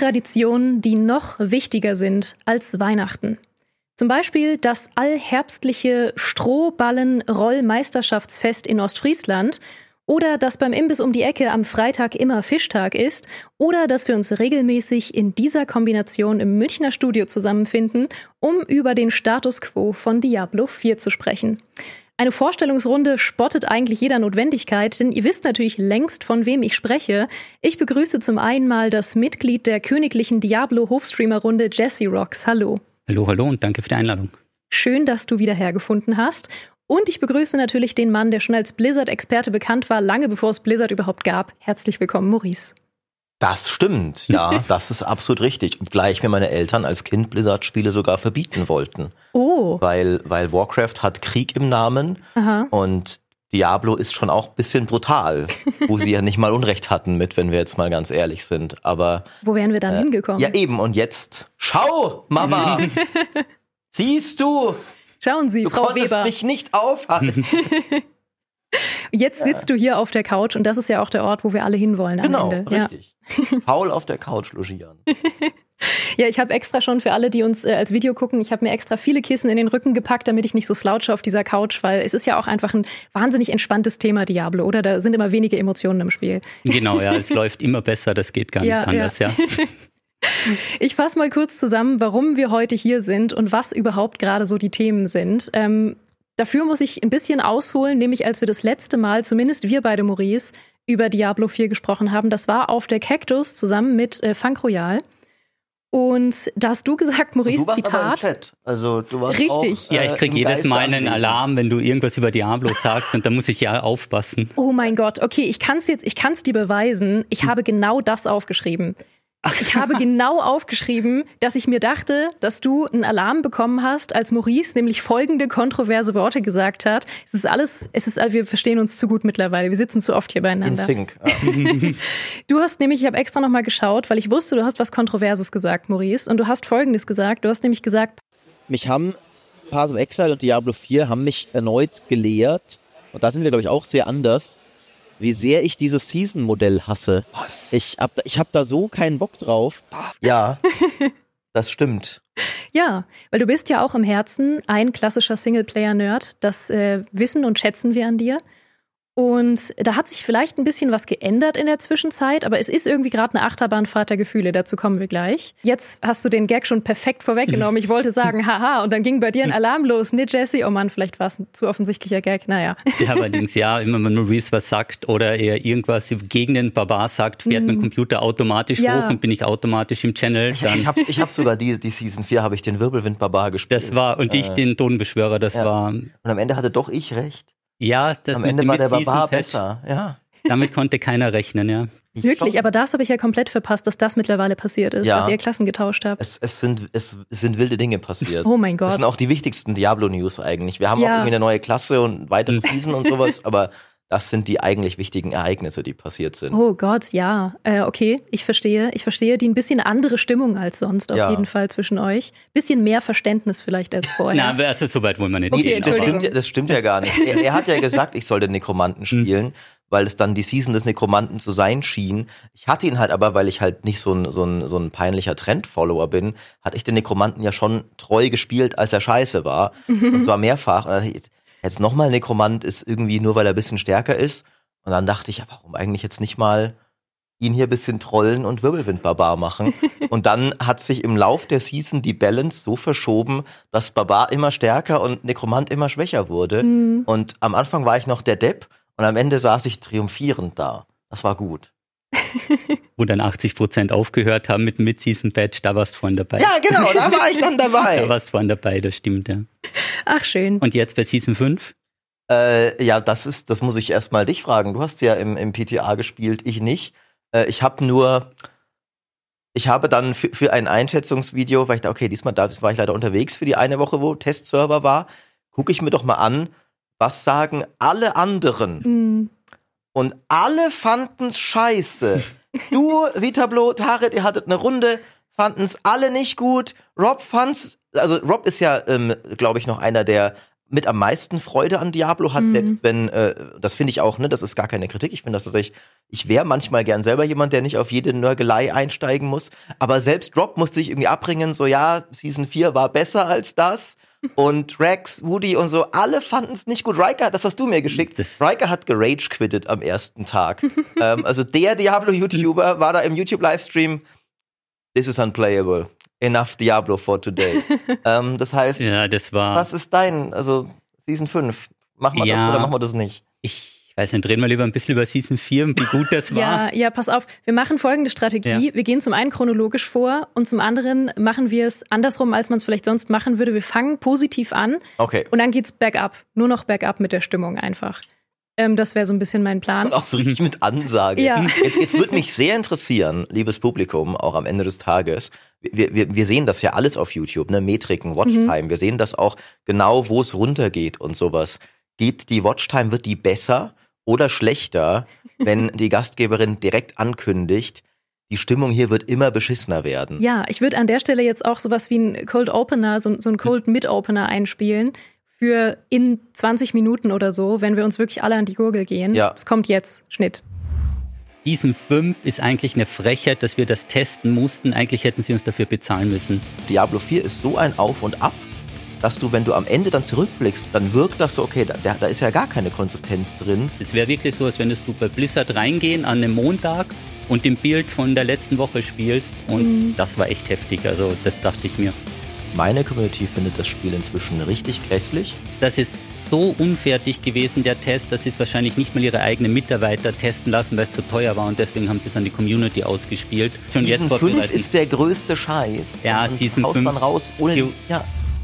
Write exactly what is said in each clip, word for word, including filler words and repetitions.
Traditionen, die noch wichtiger sind als Weihnachten. Zum Beispiel das allherbstliche Strohballen-Rollmeisterschaftsfest in Ostfriesland oder dass beim Imbiss um die Ecke am Freitag immer Fischtag ist oder dass wir uns regelmäßig in dieser Kombination im Münchner Studio zusammenfinden, um über den Status quo von Diablo vier zu sprechen. Eine Vorstellungsrunde spottet eigentlich jeder Notwendigkeit, denn ihr wisst natürlich längst, von wem ich spreche. Ich begrüße zum einen mal das Mitglied der königlichen Diablo-Hofstreamer-Runde, Jesse Rocks. Hallo. Hallo, hallo und danke für die Einladung. Schön, dass du wieder hergefunden hast. Und ich begrüße natürlich den Mann, der schon als Blizzard-Experte bekannt war, lange bevor es Blizzard überhaupt gab. Herzlich willkommen, Maurice. Das stimmt, ja, das ist absolut richtig. Obgleich mir meine Eltern als Kind Blizzard-Spiele sogar verbieten wollten. Oh. Weil, weil Warcraft hat Krieg im Namen. Aha. Und Diablo ist schon auch ein bisschen brutal, wo sie ja nicht mal Unrecht hatten mit, wenn wir jetzt mal ganz ehrlich sind. Aber wo wären wir dann äh, hingekommen? Ja eben, und jetzt, schau, Mama, siehst du? Schauen Sie, du Frau konntest Weber. mich nicht aufhalten. Jetzt sitzt du hier auf der Couch und das ist ja auch der Ort, wo wir alle hinwollen am genau, Ende. Genau, richtig. Ja. Faul auf der Couch logieren. Ja, ich habe extra schon für alle, die uns äh, als Video gucken, ich habe mir extra viele Kissen in den Rücken gepackt, damit ich nicht so slouche auf dieser Couch, weil es ist ja auch einfach ein wahnsinnig entspanntes Thema, Diablo, oder? Da sind immer wenige Emotionen im Spiel. Genau, ja, es läuft immer besser, das geht gar ja, nicht anders, ja. ja. Ich fasse mal kurz zusammen, warum wir heute hier sind und was überhaupt gerade so die Themen sind. Ähm, dafür muss ich ein bisschen ausholen, nämlich als wir das letzte Mal, zumindest wir beide, Maurice, über Diablo vier gesprochen haben. Das war auf der Cactus zusammen mit äh, Funk Royal. Und da hast du gesagt, Maurice, du warst Zitat. Aber im Chat. Also du warst richtig. Auch, ja, ich krieg äh, jedes Mal einen Alarm, wenn du irgendwas über Diablo sagst und da muss ich ja aufpassen. Oh mein Gott, okay, ich kann's jetzt, ich kann's dir beweisen. Ich habe genau das aufgeschrieben. Ich habe genau aufgeschrieben, dass ich mir dachte, dass du einen Alarm bekommen hast, als Maurice nämlich folgende kontroverse Worte gesagt hat. Es ist alles, es ist, wir verstehen uns zu gut mittlerweile. Wir sitzen zu oft hier beieinander. In Sync. Ja. Du hast nämlich, ich habe extra nochmal geschaut, weil ich wusste, du hast was Kontroverses gesagt, Maurice. Und du hast Folgendes gesagt. Du hast nämlich gesagt, mich haben Path of Exile und Diablo vier haben mich erneut gelehrt. Und da sind wir, glaube ich, auch sehr anders. Wie sehr ich dieses Season-Modell hasse. Was? Ich hab, ich hab da so keinen Bock drauf. Ja, das stimmt. Ja, weil du bist ja auch im Herzen ein klassischer Singleplayer-Nerd. Das äh, wissen und schätzen wir an dir. Und da hat sich vielleicht ein bisschen was geändert in der Zwischenzeit, aber es ist irgendwie gerade eine Achterbahnfahrt der Gefühle, dazu kommen wir gleich. Jetzt hast du den Gag schon perfekt vorweggenommen. Ich wollte sagen, haha, und dann ging bei dir ein Alarm los, ne, Jesse? Oh Mann, vielleicht war es ein zu offensichtlicher Gag, naja. Ja, allerdings, ja, immer wenn Maurice was sagt oder er irgendwas gegen den Barbar sagt, fährt mm. mein Computer automatisch ja. hoch und bin ich automatisch im Channel. Ich, ich habe ich hab sogar die, die Season vier, habe ich den Wirbelwind-Barbar gespielt. Das war, und ich äh, den Tonbeschwörer, das ja. war... Und am Ende hatte doch ich recht. Ja, das am mit Ende dem war der Barbar besser, ja. Damit konnte keiner rechnen, ja. Wirklich, aber das habe ich ja komplett verpasst, dass das mittlerweile passiert ist, ja. dass ihr Klassen getauscht habt. Es, es, sind, es, es sind wilde Dinge passiert. Oh mein Gott. Das sind auch die wichtigsten Diablo-News eigentlich. Wir haben ja. auch irgendwie eine neue Klasse und weitere Season und sowas, aber das sind die eigentlich wichtigen Ereignisse, die passiert sind. Oh Gott, ja. Äh, okay, ich verstehe. Ich verstehe die ein bisschen andere Stimmung als sonst auf ja. jeden Fall zwischen euch. Bisschen mehr Verständnis vielleicht als vorher. Na, also so weit wollen wir nicht. Okay, nee, das, stimmt, das stimmt ja gar nicht. Er, er hat ja gesagt, ich soll den Nekromanten spielen, weil es dann die Season des Nekromanten zu sein schien. Ich hatte ihn halt aber, weil ich halt nicht so ein, so ein, so ein peinlicher Trend-Follower bin, hatte ich den Nekromanten ja schon treu gespielt, als er scheiße war. Mhm. Und zwar mehrfach. Und dann, jetzt nochmal Nekromant ist irgendwie nur, weil er ein bisschen stärker ist. Und dann dachte ich, ja, warum eigentlich jetzt nicht mal ihn hier ein bisschen trollen und Wirbelwind-Barbar machen? Und dann hat sich im Lauf der Season die Balance so verschoben, dass Barbar immer stärker und Nekromant immer schwächer wurde. Mhm. Und am Anfang war ich noch der Depp und am Ende saß ich triumphierend da. Das war gut. Wo dann achtzig Prozent aufgehört haben mit dem Mid-Season-Badge, da warst du vorhin dabei. Ja, genau, da war ich dann dabei. Da warst du vorhin dabei, das stimmt, ja. Ach, schön. Und jetzt bei Season fünf? Äh, ja, das ist, das muss ich erstmal dich fragen. Du hast ja im, im P T A gespielt, ich nicht. Äh, ich habe nur, ich habe dann für, für ein Einschätzungsvideo, weil ich da, okay, diesmal da war ich leider unterwegs für die eine Woche, wo Testserver war, gucke ich mir doch mal an, was sagen alle anderen. Mhm. Und alle fanden's scheiße. Du, Vitablo, Taret, ihr hattet eine Runde, fanden's alle nicht gut. Rob fand's, also Rob ist ja, ähm, glaube ich, noch einer der mit am meisten Freude an Diablo hat, mhm. selbst wenn, äh, das finde ich auch, ne, das ist gar keine Kritik, ich finde das tatsächlich, ich wäre manchmal gern selber jemand, der nicht auf jede Nörgelei einsteigen muss, aber selbst Drop musste ich irgendwie abbringen, so ja, Season vier war besser als das und Rex, Woody und so, alle fanden es nicht gut. Riker, das hast du mir geschickt, das Riker hat gerage-quittet am ersten Tag. ähm, also der Diablo-YouTuber war da im YouTube-Livestream, this is unplayable. Enough Diablo for today. ähm, das heißt, ja, das war was ist dein, also Season fünf? Machen wir ja, das oder machen wir das nicht? Ich weiß nicht, reden wir lieber ein bisschen über Season vier und wie gut das war. Ja, ja, pass auf. Wir machen folgende Strategie. Ja. Wir gehen zum einen chronologisch vor und zum anderen machen wir es andersrum, als man es vielleicht sonst machen würde. Wir fangen positiv an okay. und dann geht's bergab. Nur noch bergab mit der Stimmung einfach. Ähm, das wäre so ein bisschen mein Plan. Und auch so richtig mit Ansage. Ja. Jetzt, jetzt würde mich sehr interessieren, liebes Publikum, auch am Ende des Tages. Wir, wir, wir sehen das ja alles auf YouTube, ne? Metriken, Watchtime. Mhm. Wir sehen das auch genau, wo es runtergeht und sowas. Geht die Watchtime, wird die besser oder schlechter, wenn die Gastgeberin direkt ankündigt, die Stimmung hier wird immer beschissener werden? Ja, ich würde an der Stelle jetzt auch sowas wie ein Cold Opener, so, so ein Cold Mid-Opener einspielen. Für in zwanzig Minuten oder so, wenn wir uns wirklich alle an die Gurgel gehen. Ja. Es kommt jetzt, Schnitt. Season fünf ist eigentlich eine Frechheit, dass wir das testen mussten. Eigentlich hätten sie uns dafür bezahlen müssen. Diablo vier ist so ein Auf und Ab, dass du, wenn du am Ende dann zurückblickst, dann wirkt das so, okay, da, da ist ja gar keine Konsistenz drin. Es wäre wirklich so, als wenn du bei Blizzard reingehen an einem Montag und dem Bild von der letzten Woche spielst. Und mhm. das war echt heftig, also das dachte ich mir. Meine Community findet das Spiel inzwischen richtig grässlich. Das ist so unfertig gewesen, der Test, dass sie es wahrscheinlich nicht mal ihre eigenen Mitarbeiter testen lassen, weil es zu teuer war und deswegen haben sie es an die Community ausgespielt. Season jetzt fünf ist der größte Scheiß. Ja, und Season fünf. Man raus ohne, die, ja.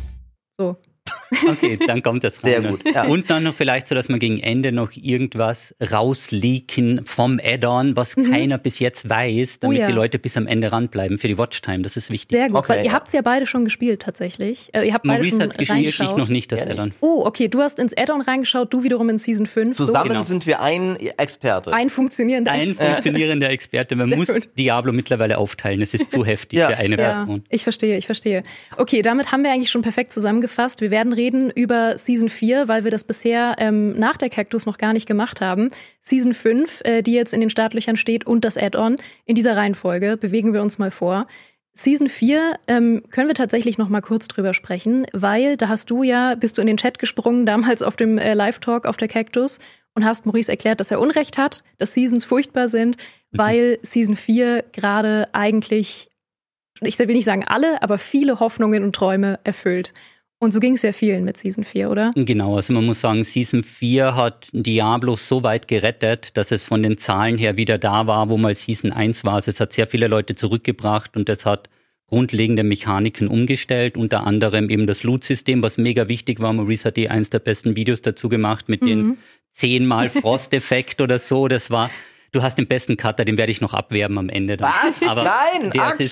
So. Okay, dann kommt das rein. Sehr gut. Ja. Und dann noch vielleicht so, dass man gegen Ende noch irgendwas rausleaken vom Add-on, was mhm. keiner bis jetzt weiß, damit oh ja. die Leute bis am Ende ranbleiben für die Watchtime. Das ist wichtig. Sehr gut, okay, weil ja. ihr habt es ja beide schon gespielt tatsächlich. Äh, ihr habt beide Maurice schon hat's gespielt, ich noch nicht das ja, Add-on. Oh, okay, du hast ins Add-on reingeschaut, du wiederum in Season fünf. Zusammen so. genau. sind wir ein Experte. Ein funktionierender ein Experte. Ein funktionierender Experte. Man muss Diablo mittlerweile aufteilen. Es ist zu heftig ja. für eine ja, Person. Ich verstehe, ich verstehe. Okay, damit haben wir eigentlich schon perfekt zusammengefasst. Wir werden reden über Season vier, weil wir das bisher ähm, nach der Cactus noch gar nicht gemacht haben. Season fünf, äh, die jetzt in den Startlöchern steht, und das Add-on. In dieser Reihenfolge bewegen wir uns mal vor. Season vier ähm, können wir tatsächlich noch mal kurz drüber sprechen, weil da hast du ja, bist du in den Chat gesprungen, damals auf dem äh, Live-Talk auf der Cactus und hast Maurice erklärt, dass er Unrecht hat, dass Seasons furchtbar sind, mhm. weil Season vier gerade eigentlich, ich will nicht sagen alle, aber viele Hoffnungen und Träume erfüllt. Und so ging es ja vielen mit Season vier, oder? Genau, also man muss sagen, Season vier hat Diablo so weit gerettet, dass es von den Zahlen her wieder da war, wo mal Season eins war. Also es hat sehr viele Leute zurückgebracht und es hat grundlegende Mechaniken umgestellt, unter anderem eben das Loot-System, was mega wichtig war. Maurice hat eh eins der besten Videos dazu gemacht mit mhm. den zehnmal Frost-Effekt oder so. Das war... Du hast den besten Cutter, den werde ich noch abwerben am Ende. Dann. Was? Aber nein, Axel!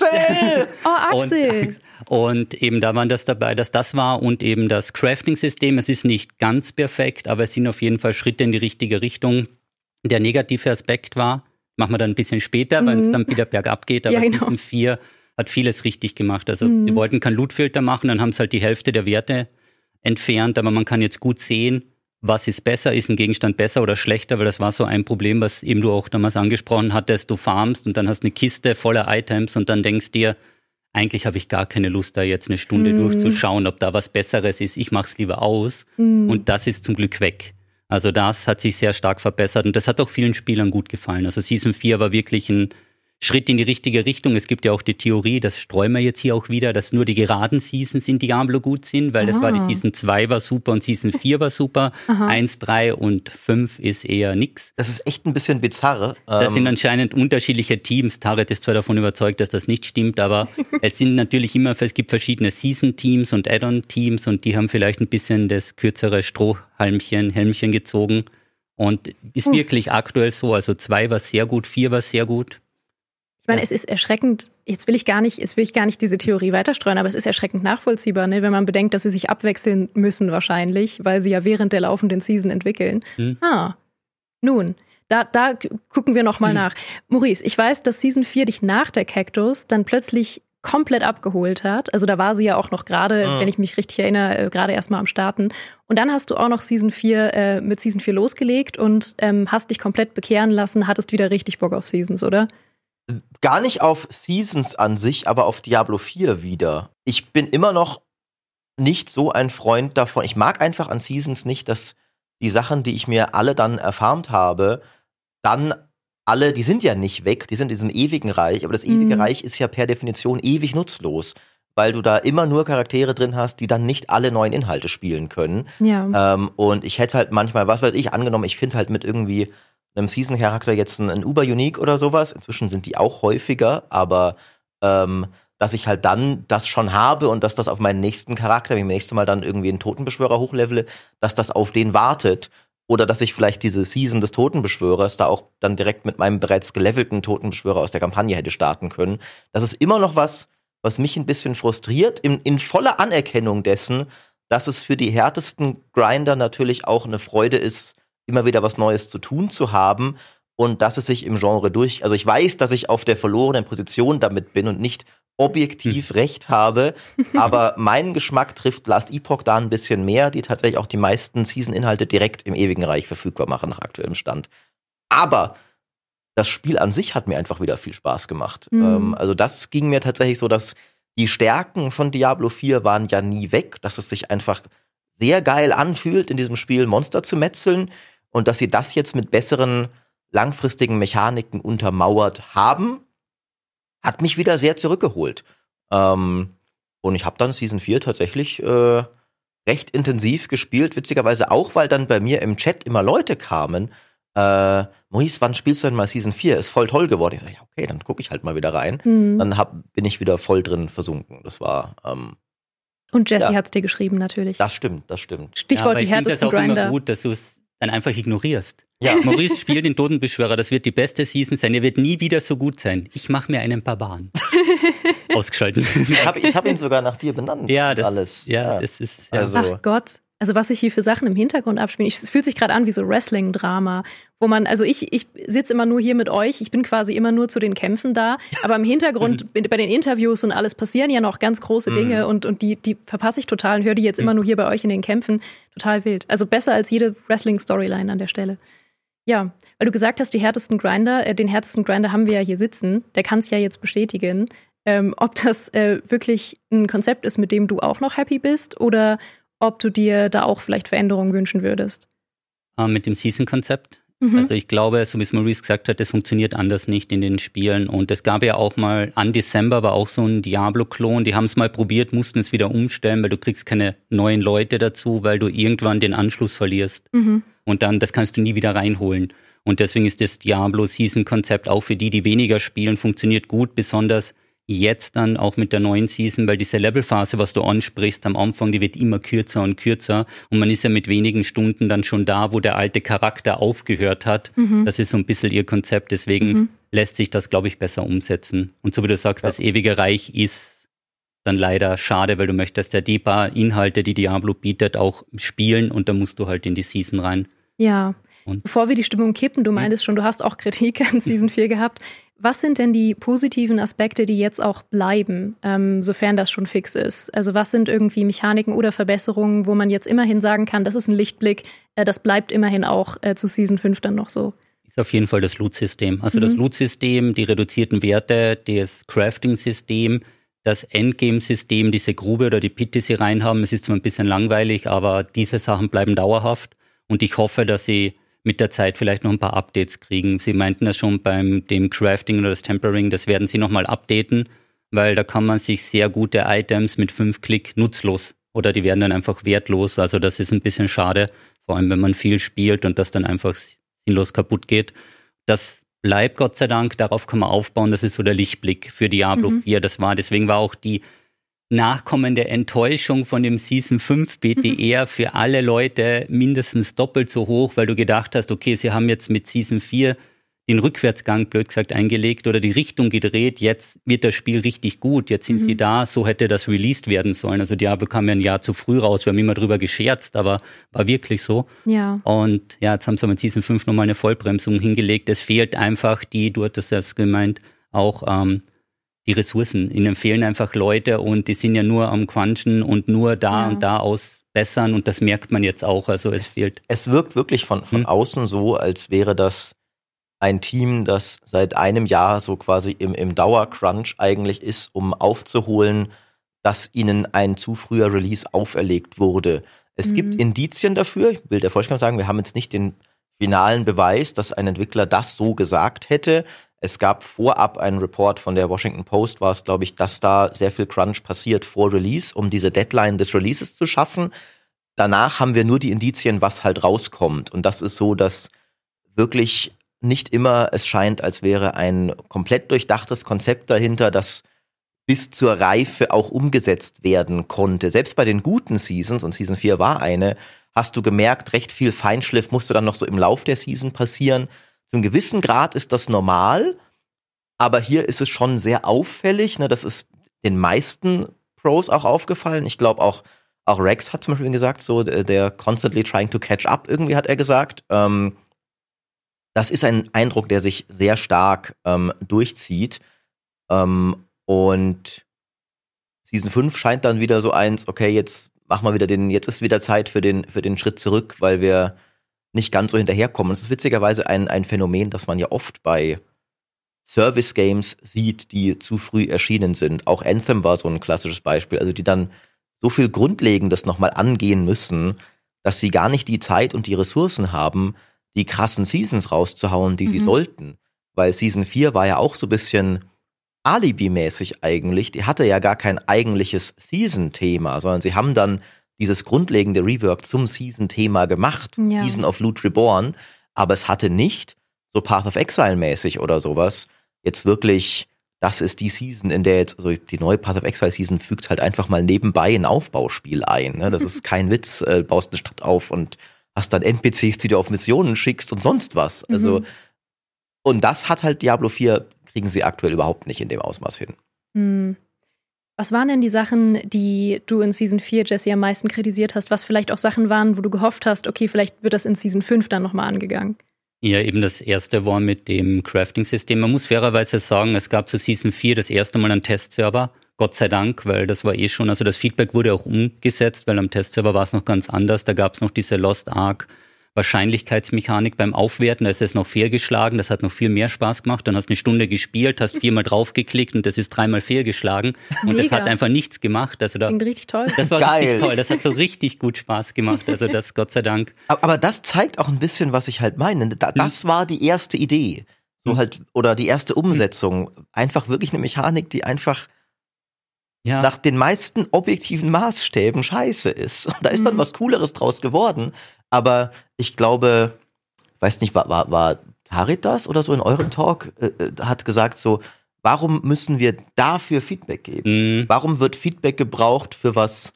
Oh, Axel! Und, und eben da war das dabei, dass das war und eben das Crafting-System. Es ist nicht ganz perfekt, aber es sind auf jeden Fall Schritte in die richtige Richtung. Der negative Aspekt war, machen wir dann ein bisschen später, mhm. weil es dann wieder bergab geht, aber ja, genau. Season vier hat vieles richtig gemacht. Also mhm. die wollten keinen Loot-Filter machen, dann haben sie halt die Hälfte der Werte entfernt, aber man kann jetzt gut sehen, was ist besser, ist ein Gegenstand besser oder schlechter, weil das war so ein Problem, was eben du auch damals angesprochen hattest, du farmst und dann hast eine Kiste voller Items und dann denkst dir, eigentlich habe ich gar keine Lust, da jetzt eine Stunde mm. durchzuschauen, ob da was Besseres ist, ich mache es lieber aus mm. und das ist zum Glück weg. Also das hat sich sehr stark verbessert und das hat auch vielen Spielern gut gefallen. Also Season vier war wirklich ein Schritt in die richtige Richtung. Es gibt ja auch die Theorie, das streuen wir jetzt hier auch wieder, dass nur die geraden Seasons in Diablo gut sind, weil Aha. das war die Season zwei war super und Season vier war super. Aha. eins, drei und fünf ist eher nix. Das ist echt ein bisschen bizarr. Das ähm. sind anscheinend unterschiedliche Teams. Tarek ist zwar davon überzeugt, dass das nicht stimmt, aber es sind natürlich immer, es gibt verschiedene Season-Teams und Add-on-Teams und die haben vielleicht ein bisschen das kürzere Strohhalmchen, Helmchen gezogen und ist hm. wirklich aktuell so. Also zwei war sehr gut, vier war sehr gut. Ich meine, es ist erschreckend, jetzt will ich gar nicht, jetzt will ich gar nicht diese Theorie weiterstreuen, aber es ist erschreckend nachvollziehbar, ne, wenn man bedenkt, dass sie sich abwechseln müssen wahrscheinlich, weil sie ja während der laufenden Season entwickeln. Hm. Ah, nun, da, da gucken wir nochmal nach. Maurice, ich weiß, dass Season vier dich nach der Cactus dann plötzlich komplett abgeholt hat. Also da war sie ja auch noch gerade, mhm. wenn ich mich richtig erinnere, äh, gerade erst mal am Starten. Und dann hast du auch noch Season vier äh, mit Season vier losgelegt und ähm, hast dich komplett bekehren lassen, hattest wieder richtig Bock auf Seasons, oder? Gar nicht auf Seasons an sich, aber auf Diablo vier wieder. Ich bin immer noch nicht so ein Freund davon. Ich mag einfach an Seasons nicht, dass die Sachen, die ich mir alle dann erfarmt habe, dann alle, die sind ja nicht weg, die sind in diesem ewigen Reich, aber das ewige mhm. Reich ist ja per Definition ewig nutzlos, weil du da immer nur Charaktere drin hast, die dann nicht alle neuen Inhalte spielen können. Ja. Ähm, und ich hätte halt manchmal, was weiß ich, angenommen, ich finde halt mit irgendwie einem Season-Charakter jetzt ein, ein Uber-Unique oder sowas, inzwischen sind die auch häufiger, aber ähm, dass ich halt dann das schon habe und dass das auf meinen nächsten Charakter, wenn ich das nächste Mal dann irgendwie einen Totenbeschwörer hochlevele, dass das auf den wartet. Oder dass ich vielleicht diese Season des Totenbeschwörers da auch dann direkt mit meinem bereits gelevelten Totenbeschwörer aus der Kampagne hätte starten können. Das ist immer noch was, was mich ein bisschen frustriert, in, in voller Anerkennung dessen, dass es für die härtesten Grinder natürlich auch eine Freude ist, immer wieder was Neues zu tun zu haben und dass es sich im Genre durch... Also ich weiß, dass ich auf der verlorenen Position damit bin und nicht objektiv hm. recht habe, aber mein Geschmack trifft Last Epoch da ein bisschen mehr, die tatsächlich auch die meisten Season-Inhalte direkt im Ewigen Reich verfügbar machen, nach aktuellem Stand. Aber das Spiel an sich hat mir einfach wieder viel Spaß gemacht. Mhm. Ähm, also das ging mir tatsächlich so, dass die Stärken von Diablo vier waren ja nie weg, dass es sich einfach sehr geil anfühlt, in diesem Spiel Monster zu metzeln und dass sie das jetzt mit besseren langfristigen Mechaniken untermauert haben, hat mich wieder sehr zurückgeholt. Ähm, und ich habe dann Season vier tatsächlich äh, recht intensiv gespielt, witzigerweise auch, weil dann bei mir im Chat immer Leute kamen, äh, Maurice, wann spielst du denn mal Season vier? Ist voll toll geworden. Ich sage, ja, okay, dann gucke ich halt mal wieder rein. Mhm. Dann hab, bin ich wieder voll drin versunken. Das war ähm, Und Jesse ja. hat's dir geschrieben, natürlich. Das stimmt, das stimmt. Stichwort ja, die härtesten Grinder. Ich finde das auch immer gut, dass du es dann einfach ignorierst. Ja. Maurice spielt den Totenbeschwörer, das wird die beste Season sein, er wird nie wieder so gut sein. Ich mache mir einen Barbaren. Ausgeschalten. Ich habe ich hab ihn sogar nach dir benannt. Ja, das, alles. Ja, ja, das ist... Ja. Also. Ach Gott. Also was sich hier für Sachen im Hintergrund abspielen, es fühlt sich gerade an wie so Wrestling-Drama, wo man, also ich, ich sitze immer nur hier mit euch, ich bin quasi immer nur zu den Kämpfen da, aber im Hintergrund, bei den Interviews und alles passieren ja noch ganz große Dinge und, und die, die verpasse ich total und höre die jetzt immer nur hier bei euch in den Kämpfen. Total wild. Also besser als jede Wrestling-Storyline an der Stelle. Ja, weil du gesagt hast, die härtesten Grinder, äh, den härtesten Grinder haben wir ja hier sitzen, der kann es ja jetzt bestätigen, ähm, ob das äh, wirklich ein Konzept ist, mit dem du auch noch happy bist oder ob du dir da auch vielleicht Veränderungen wünschen würdest. Uh, mit dem Season-Konzept? Mhm. Also ich glaube, so wie es Maurice gesagt hat, das funktioniert anders nicht in den Spielen. Und es gab ja auch mal, an December war auch so ein Diablo-Klon, die haben es mal probiert, mussten es wieder umstellen, weil du kriegst keine neuen Leute dazu, weil du irgendwann den Anschluss verlierst. Mhm. Und dann, das kannst du nie wieder reinholen. Und deswegen ist das Diablo-Season-Konzept auch für die, die weniger spielen, funktioniert gut, besonders jetzt dann auch mit der neuen Season, weil diese Levelphase, was du ansprichst am Anfang, die wird immer kürzer und kürzer und man ist ja mit wenigen Stunden dann schon da, wo der alte Charakter aufgehört hat. Mhm. Das ist so ein bisschen ihr Konzept, deswegen mhm. lässt sich das, glaube ich, besser umsetzen. Und so wie du sagst, ja. Das ewige Reich ist dann leider schade, weil du möchtest ja die paar Inhalte, die Diablo bietet, auch spielen und dann musst du halt in die Season rein. Ja, und bevor wir die Stimmung kippen, du meintest schon, du hast auch Kritik an Season vier gehabt. Was sind denn die positiven Aspekte, die jetzt auch bleiben, ähm, sofern das schon fix ist? Also was sind irgendwie Mechaniken oder Verbesserungen, wo man jetzt immerhin sagen kann, das ist ein Lichtblick, äh, das bleibt immerhin auch äh, zu Season fünf dann noch so? Ist auf jeden Fall das Loot-System. Also mhm. das Loot-System, die reduzierten Werte, das Crafting-System, das Endgame-System, diese Grube oder die Pit, die sie reinhaben. Es ist zwar ein bisschen langweilig, aber diese Sachen bleiben dauerhaft. Und ich hoffe, dass sie mit der Zeit vielleicht noch ein paar Updates kriegen. Sie meinten das schon beim dem Crafting oder das Tempering, das werden sie nochmal updaten, weil da kann man sich sehr gute Items mit fünf Klick nutzlos oder die werden dann einfach wertlos. Also das ist ein bisschen schade, vor allem wenn man viel spielt und das dann einfach sinnlos kaputt geht. Das bleibt Gott sei Dank, darauf kann man aufbauen, das ist so der Lichtblick für Diablo mhm. vier. Das war, deswegen war auch die nachkommende Enttäuschung von dem Season fünf B T R für alle Leute mindestens doppelt so hoch, weil du gedacht hast, okay, sie haben jetzt mit Season vier den Rückwärtsgang, blöd gesagt, eingelegt oder die Richtung gedreht, jetzt wird das Spiel richtig gut, jetzt sind mhm. sie da, so hätte das released werden sollen. Also Diablo kam ja ein Jahr zu früh raus, wir haben immer drüber gescherzt, aber war wirklich so. Ja. Und ja, jetzt haben sie mit Season fünf nochmal eine Vollbremsung hingelegt. Es fehlt einfach die, du hattest das gemeint, auch ähm, die Ressourcen. Ihnen fehlen einfach Leute und die sind ja nur am Crunchen und nur da Ja. und da ausbessern und das merkt man jetzt auch. Also es, Es, fehlt. es wirkt wirklich von, von Hm. außen so, als wäre das ein Team, das seit einem Jahr so quasi im, im Dauercrunch eigentlich ist, um aufzuholen, dass ihnen ein zu früher Release auferlegt wurde. Es Mhm. gibt Indizien dafür, ich will der Vollständigkeit sagen, wir haben jetzt nicht den finalen Beweis, dass ein Entwickler das so gesagt hätte. Es gab vorab einen Report von der Washington Post, war es, glaube ich, dass da sehr viel Crunch passiert vor Release, um diese Deadline des Releases zu schaffen. Danach haben wir nur die Indizien, was halt rauskommt. Und das ist so, dass wirklich nicht immer es scheint, als wäre ein komplett durchdachtes Konzept dahinter, das bis zur Reife auch umgesetzt werden konnte. Selbst bei den guten Seasons, und Season vier war eine, hast du gemerkt, recht viel Feinschliff musste dann noch so im Lauf der Season passieren. Zu einem gewissen Grad ist das normal, aber hier ist es schon sehr auffällig. Ne? Das ist den meisten Pros auch aufgefallen. Ich glaube auch, auch Rex hat zum Beispiel gesagt, so der, der constantly trying to catch up, irgendwie hat er gesagt. Ähm, das ist ein Eindruck, der sich sehr stark ähm, durchzieht. Ähm, und Season fünf scheint dann wieder so eins, okay, jetzt machen wir wieder den, jetzt ist wieder Zeit für den, für den Schritt zurück, weil wir nicht ganz so hinterherkommen. Es ist witzigerweise ein, ein Phänomen, das man ja oft bei Service-Games sieht, die zu früh erschienen sind. Auch Anthem war so ein klassisches Beispiel, also die dann so viel Grundlegendes nochmal angehen müssen, dass sie gar nicht die Zeit und die Ressourcen haben, die krassen Seasons rauszuhauen, die mhm. sie sollten. Weil Season vier war ja auch so ein bisschen Alibi-mäßig eigentlich. Die hatte ja gar kein eigentliches Season-Thema, sondern sie haben dann dieses grundlegende Rework zum Season-Thema gemacht. Ja. Season of Loot Reborn. Aber es hatte nicht so Path of Exile-mäßig oder sowas jetzt wirklich, das ist die Season, in der jetzt, also die neue Path of Exile-Season fügt halt einfach mal nebenbei ein Aufbauspiel ein. Ne? Das ist kein Witz, äh, baust eine Stadt auf und hast dann N P Cs, die du auf Missionen schickst und sonst was. Mhm. Also, und das hat halt Diablo vier, kriegen sie aktuell überhaupt nicht in dem Ausmaß hin. Mhm. Was waren denn die Sachen, die du in Season vier, Jesse, am meisten kritisiert hast? Was vielleicht auch Sachen waren, wo du gehofft hast, okay, vielleicht wird das in Season fünf dann nochmal angegangen? Ja, eben das erste war mit dem Crafting-System. Man muss fairerweise sagen, es gab zu Season vier das erste Mal einen Testserver. Gott sei Dank, weil das war eh schon, also das Feedback wurde auch umgesetzt, weil am Testserver war es noch ganz anders. Da gab es noch diese Lost Ark Wahrscheinlichkeitsmechanik beim Aufwerten, da ist es noch fehlgeschlagen, das hat noch viel mehr Spaß gemacht. Dann hast du eine Stunde gespielt, hast viermal draufgeklickt und das ist dreimal fehlgeschlagen. Und Mega. das hat einfach nichts gemacht. Also da, Klingt richtig toll. das war Geil. richtig toll, das hat so richtig gut Spaß gemacht. Also das Gott sei Dank. Aber, aber das zeigt auch ein bisschen, was ich halt meine. Da, das war die erste Idee. So Hm. halt, oder die erste Umsetzung. Einfach wirklich eine Mechanik, die einfach Ja. nach den meisten objektiven Maßstäben scheiße ist. Und da ist dann Mhm. was Cooleres draus geworden. Aber ich glaube, weiß nicht, war, war, war Tarit das oder so in eurem Talk, äh, äh, hat gesagt so, warum müssen wir dafür Feedback geben? Mhm. Warum wird Feedback gebraucht für was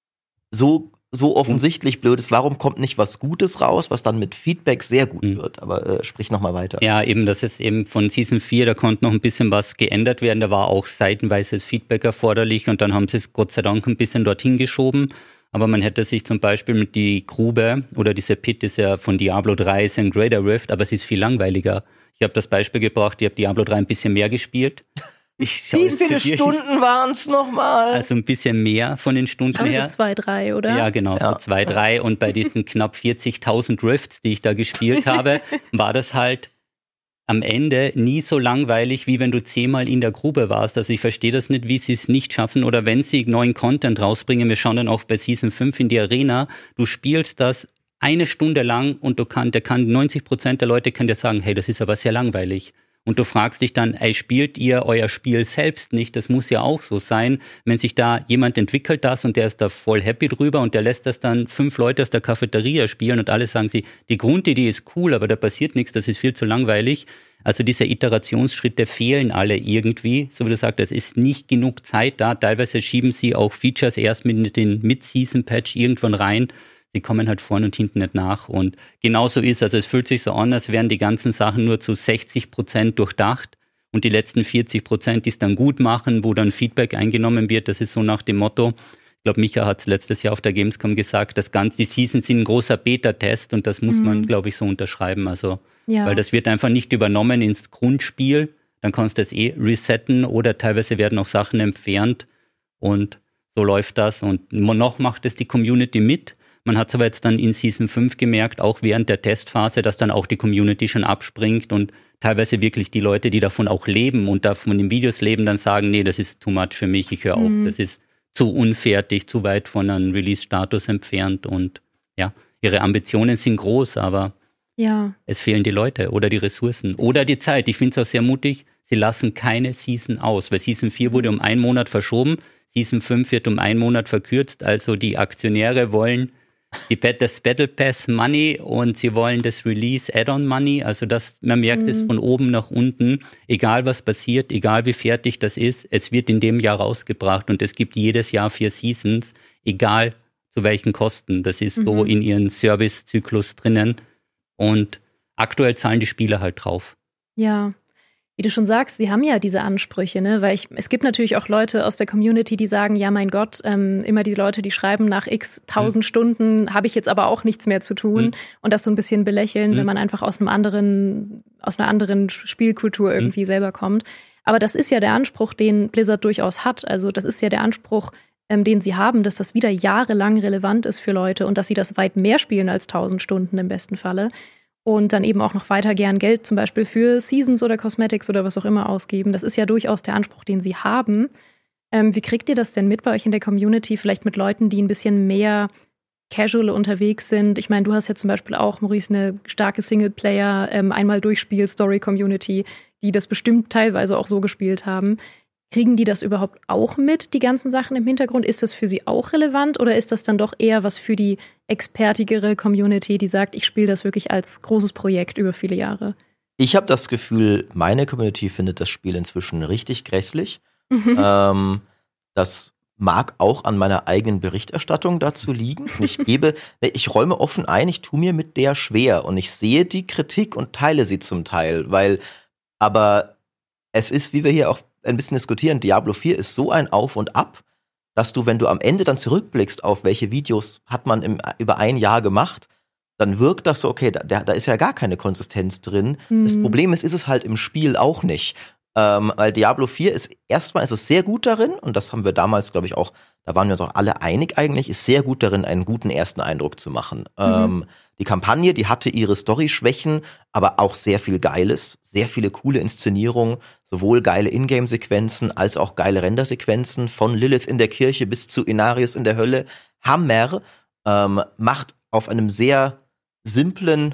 so, so offensichtlich Blödes? Warum kommt nicht was Gutes raus, was dann mit Feedback sehr gut Mhm. wird? Aber äh, sprich nochmal weiter. Ja, eben, das ist eben von Season vier, da konnte noch ein bisschen was geändert werden. Da war auch seitenweises Feedback erforderlich und dann haben sie es Gott sei Dank ein bisschen dorthin geschoben. Aber man hätte sich zum Beispiel mit die Grube oder diese Pit ist ja von Diablo drei, ist ein Greater Rift, aber es ist viel langweiliger. Ich habe das Beispiel gebracht, ich habe Diablo drei ein bisschen mehr gespielt. Ich schau Wie jetzt viele für dich. Stunden waren es nochmal? Also ein bisschen mehr von den Stunden Also her. zwei, drei, oder? Ja, genau, so Ja. zwei, drei. Und bei diesen knapp vierzigtausend Rifts, die ich da gespielt habe, war das halt am Ende nie so langweilig, wie wenn du zehnmal in der Grube warst. Also ich verstehe das nicht, wie sie es nicht schaffen oder wenn sie neuen Content rausbringen. Wir schauen dann auch bei Season fünf in die Arena. Du spielst das eine Stunde lang und du kann, der kann neunzig Prozent der Leute können dir sagen, hey, das ist aber sehr langweilig. Und du fragst dich dann, ey, spielt ihr euer Spiel selbst nicht? Das muss ja auch so sein. Wenn sich da jemand entwickelt das und der ist da voll happy drüber und der lässt das dann fünf Leute aus der Cafeteria spielen und alle sagen sie, die Grundidee ist cool, aber da passiert nichts, das ist viel zu langweilig. Also diese Iterationsschritte fehlen alle irgendwie. So wie du sagst, es ist nicht genug Zeit da. Teilweise schieben sie auch Features erst mit den Mid-Season-Patch irgendwann rein. Sie kommen halt vorne und hinten nicht nach. Und genauso ist, also es fühlt sich so an, als wären die ganzen Sachen nur zu sechzig Prozent durchdacht und die letzten vierzig Prozent, die es dann gut machen, wo dann Feedback eingenommen wird. Das ist so nach dem Motto, ich glaube, Micha hat es letztes Jahr auf der Gamescom gesagt, das Ganze, die Seasons sind ein großer Beta-Test und das muss Mhm. man, glaube ich, so unterschreiben. Also, Ja. weil das wird einfach nicht übernommen ins Grundspiel. dann kannst du es eh resetten oder teilweise werden auch Sachen entfernt und so läuft das. Und noch macht es die Community mit. Man hat es aber jetzt dann in Season fünf gemerkt, auch während der Testphase, dass dann auch die Community schon abspringt und teilweise wirklich die Leute, die davon auch leben und davon in Videos leben, dann sagen, nee, das ist too much für mich, ich höre auf, Mhm. das ist zu unfertig, zu weit von einem Release-Status entfernt und ja, ihre Ambitionen sind groß, aber Ja. es fehlen die Leute oder die Ressourcen oder die Zeit. Ich finde es auch sehr mutig, sie lassen keine Season aus, weil Season vier wurde um einen Monat verschoben, Season fünf wird um einen Monat verkürzt, also die Aktionäre wollen die, das Battle Pass Money und sie wollen das Release Add-on Money, also das, man merkt Mhm. es von oben nach unten, egal was passiert, egal wie fertig das ist, es wird in dem Jahr rausgebracht und es gibt jedes Jahr vier Seasons, egal zu welchen Kosten, das ist so Mhm. in ihren Servicezyklus drinnen und aktuell zahlen die Spieler halt drauf. Ja, wie du schon sagst, sie haben ja diese Ansprüche, ne? Weil ich, es gibt natürlich auch Leute aus der Community, die sagen, ja, mein Gott, ähm, immer die Leute, die schreiben, nach x tausend Mhm. Stunden habe ich jetzt aber auch nichts mehr zu tun Mhm. und das so ein bisschen belächeln, Mhm. wenn man einfach aus einem anderen, aus einer anderen Spielkultur irgendwie selber kommt. Aber das ist ja der Anspruch, den Blizzard durchaus hat. Also das ist ja der Anspruch, ähm, den sie haben, dass das wieder jahrelang relevant ist für Leute und dass sie das weit mehr spielen als tausend Stunden im besten Falle. Und dann eben auch noch weiter gern Geld zum Beispiel für Seasons oder Cosmetics oder was auch immer ausgeben. Das ist ja durchaus der Anspruch, den sie haben. Ähm, wie kriegt ihr das denn mit bei euch in der Community? Vielleicht mit Leuten, die ein bisschen mehr casual unterwegs sind. Ich meine, du hast ja zum Beispiel auch, Maurice, eine starke Singleplayer, ähm, einmal durchspiel Story-Community, die das bestimmt teilweise auch so gespielt haben. Kriegen die das überhaupt auch mit, die ganzen Sachen im Hintergrund? Ist das für sie auch relevant oder ist das dann doch eher was für die expertigere Community, die sagt, ich spiele das wirklich als großes Projekt über viele Jahre? Ich habe das Gefühl, meine Community findet das Spiel inzwischen richtig grässlich. Mhm. Ähm, das mag auch an meiner eigenen Berichterstattung dazu liegen. Und ich gebe, ich räume offen ein, ich tue mir mit der schwer und ich sehe die Kritik und teile sie zum Teil, weil, aber es ist, wie wir hier auch ein bisschen diskutieren, Diablo vier ist so ein Auf und Ab, dass du, wenn du am Ende dann zurückblickst auf welche Videos hat man im, über ein Jahr gemacht, dann wirkt das so, okay, da, da ist ja gar keine Konsistenz drin. Mhm. Das Problem ist, ist es halt im Spiel auch nicht. Ähm, weil Diablo vier ist, erstmal ist es sehr gut darin, und das haben wir damals, glaube ich, auch, da waren wir uns auch alle einig eigentlich, ist sehr gut darin, einen guten ersten Eindruck zu machen. Mhm. Ähm, die Kampagne, die hatte ihre Story-Schwächen, aber auch sehr viel Geiles, sehr viele coole Inszenierungen, sowohl geile Ingame-Sequenzen als auch geile Render-Sequenzen, von Lilith in der Kirche bis zu Inarius in der Hölle. Hammer, ähm, macht auf einem sehr simplen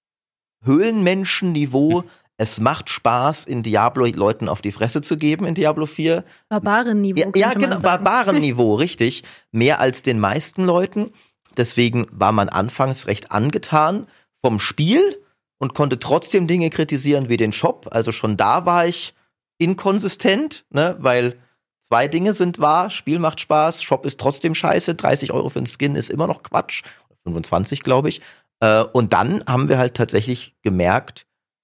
Höhlenmenschen-Niveau. Es macht Spaß, in Diablo Leuten auf die Fresse zu geben, in Diablo vier. Barbarenniveau. Ja, ja, könnte man genau, sagen. Barbarenniveau, richtig. Mehr als den meisten Leuten. Deswegen war man anfangs recht angetan vom Spiel und konnte trotzdem Dinge kritisieren wie den Shop. Also schon da war ich inkonsistent, ne, weil zwei Dinge sind wahr. Spiel macht Spaß, Shop ist trotzdem scheiße. dreißig Euro für einen Skin ist immer noch Quatsch. fünfundzwanzig, glaube ich. Äh, und dann haben wir halt tatsächlich gemerkt,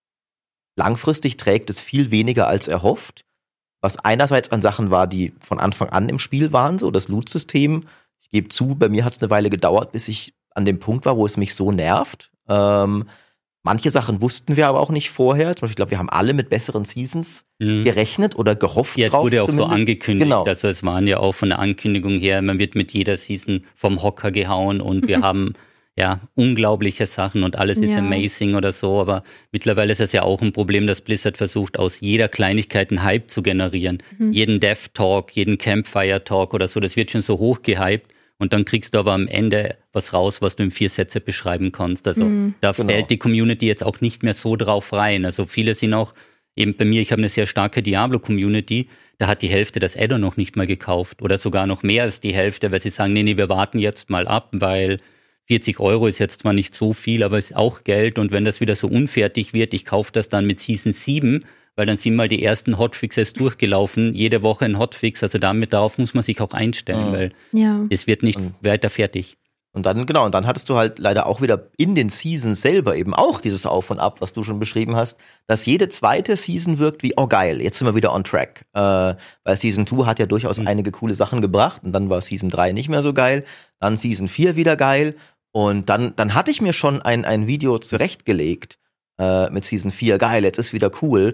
langfristig trägt es viel weniger als erhofft, was einerseits an Sachen war, die von Anfang an im Spiel waren, so das Loot-System. Ich gebe zu, bei mir hat es eine Weile gedauert, bis ich an dem Punkt war, wo es mich so nervt. Ähm, manche Sachen wussten wir aber auch nicht vorher. Zum Beispiel, ich glaube, wir haben alle mit besseren Seasons Mhm. gerechnet oder gehofft Ja, es drauf. wurde auch zumindest. so angekündigt. Genau. Also es waren ja auch von der Ankündigung her, man wird mit jeder Season vom Hocker gehauen und wir haben ja unglaubliche Sachen und alles ist Ja. amazing oder so. Aber mittlerweile ist es ja auch ein Problem, dass Blizzard versucht, aus jeder Kleinigkeit einen Hype zu generieren. Mhm. Jeden Dev Talk, jeden Campfire Talk oder so, das wird schon so hoch gehypt. Und dann kriegst du aber am Ende was raus, was du in vier Sätze beschreiben kannst. Also Mhm. da Genau. fällt die Community jetzt auch nicht mehr so drauf rein. Also viele sind auch, eben bei mir, ich habe eine sehr starke Diablo-Community, da hat die Hälfte das Add-on noch nicht mal gekauft oder sogar noch mehr als die Hälfte, weil sie sagen, nee, nee, wir warten jetzt mal ab, weil vierzig Euro ist jetzt zwar nicht so viel, aber ist auch Geld und wenn das wieder so unfertig wird, ich kaufe das dann mit Season sieben, weil dann sind mal die ersten Hotfixes durchgelaufen, jede Woche ein Hotfix, also damit, darauf muss man sich auch einstellen, Mhm. weil Ja. es wird nicht Und- weiter fertig. Und dann, genau, und dann hattest du halt leider auch wieder in den Seasons selber eben auch dieses Auf und Ab, was du schon beschrieben hast, dass jede zweite Season wirkt wie, oh geil, jetzt sind wir wieder on track. Äh, weil Season zwei hat ja durchaus Mhm. einige coole Sachen gebracht und dann war Season drei nicht mehr so geil, dann Season vier wieder geil und dann, dann hatte ich mir schon ein, ein Video zurechtgelegt äh, mit Season vier, geil, jetzt ist wieder cool.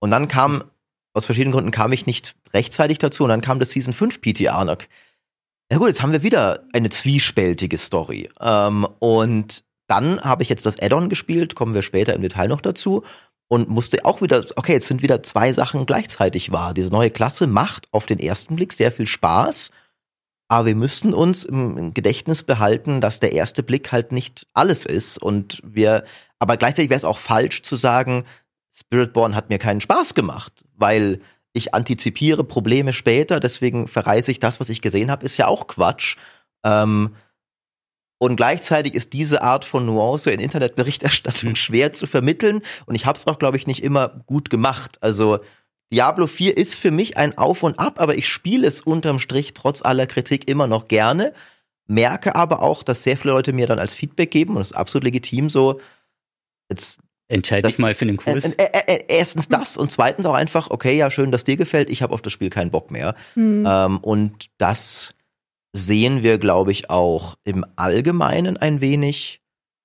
Und dann kam, aus verschiedenen Gründen kam ich nicht rechtzeitig dazu und dann kam das Season fünf P T R. Ja gut, jetzt haben wir wieder eine zwiespältige Story. Ähm, und dann habe ich jetzt das Add-on gespielt, kommen wir später im Detail noch dazu. Und musste auch wieder, okay, jetzt sind wieder zwei Sachen gleichzeitig wahr. Diese neue Klasse macht auf den ersten Blick sehr viel Spaß, aber wir müssen uns im, im Gedächtnis behalten, dass der erste Blick halt nicht alles ist. Und wir, aber gleichzeitig wäre es auch falsch zu sagen, Spiritborn hat mir keinen Spaß gemacht, weil ich antizipiere Probleme später, deswegen verreise ich das, was ich gesehen habe, ist ja auch Quatsch. Ähm, Und gleichzeitig ist diese Art von Nuance in Internetberichterstattung mhm. schwer zu vermitteln. Und ich habe es auch, glaube ich, nicht immer gut gemacht. Also Diablo vier ist für mich ein Auf und Ab, aber ich spiele es unterm Strich trotz aller Kritik immer noch gerne. Merke aber auch, dass sehr viele Leute mir dann als Feedback geben. Und das ist absolut legitim so. Jetzt entscheide ich mal für den Kurs. Äh, äh, äh, erstens das und zweitens auch einfach, okay, ja, schön, dass dir gefällt. Ich habe auf das Spiel keinen Bock mehr. Mhm. Ähm, und das sehen wir, glaube ich, auch im Allgemeinen ein wenig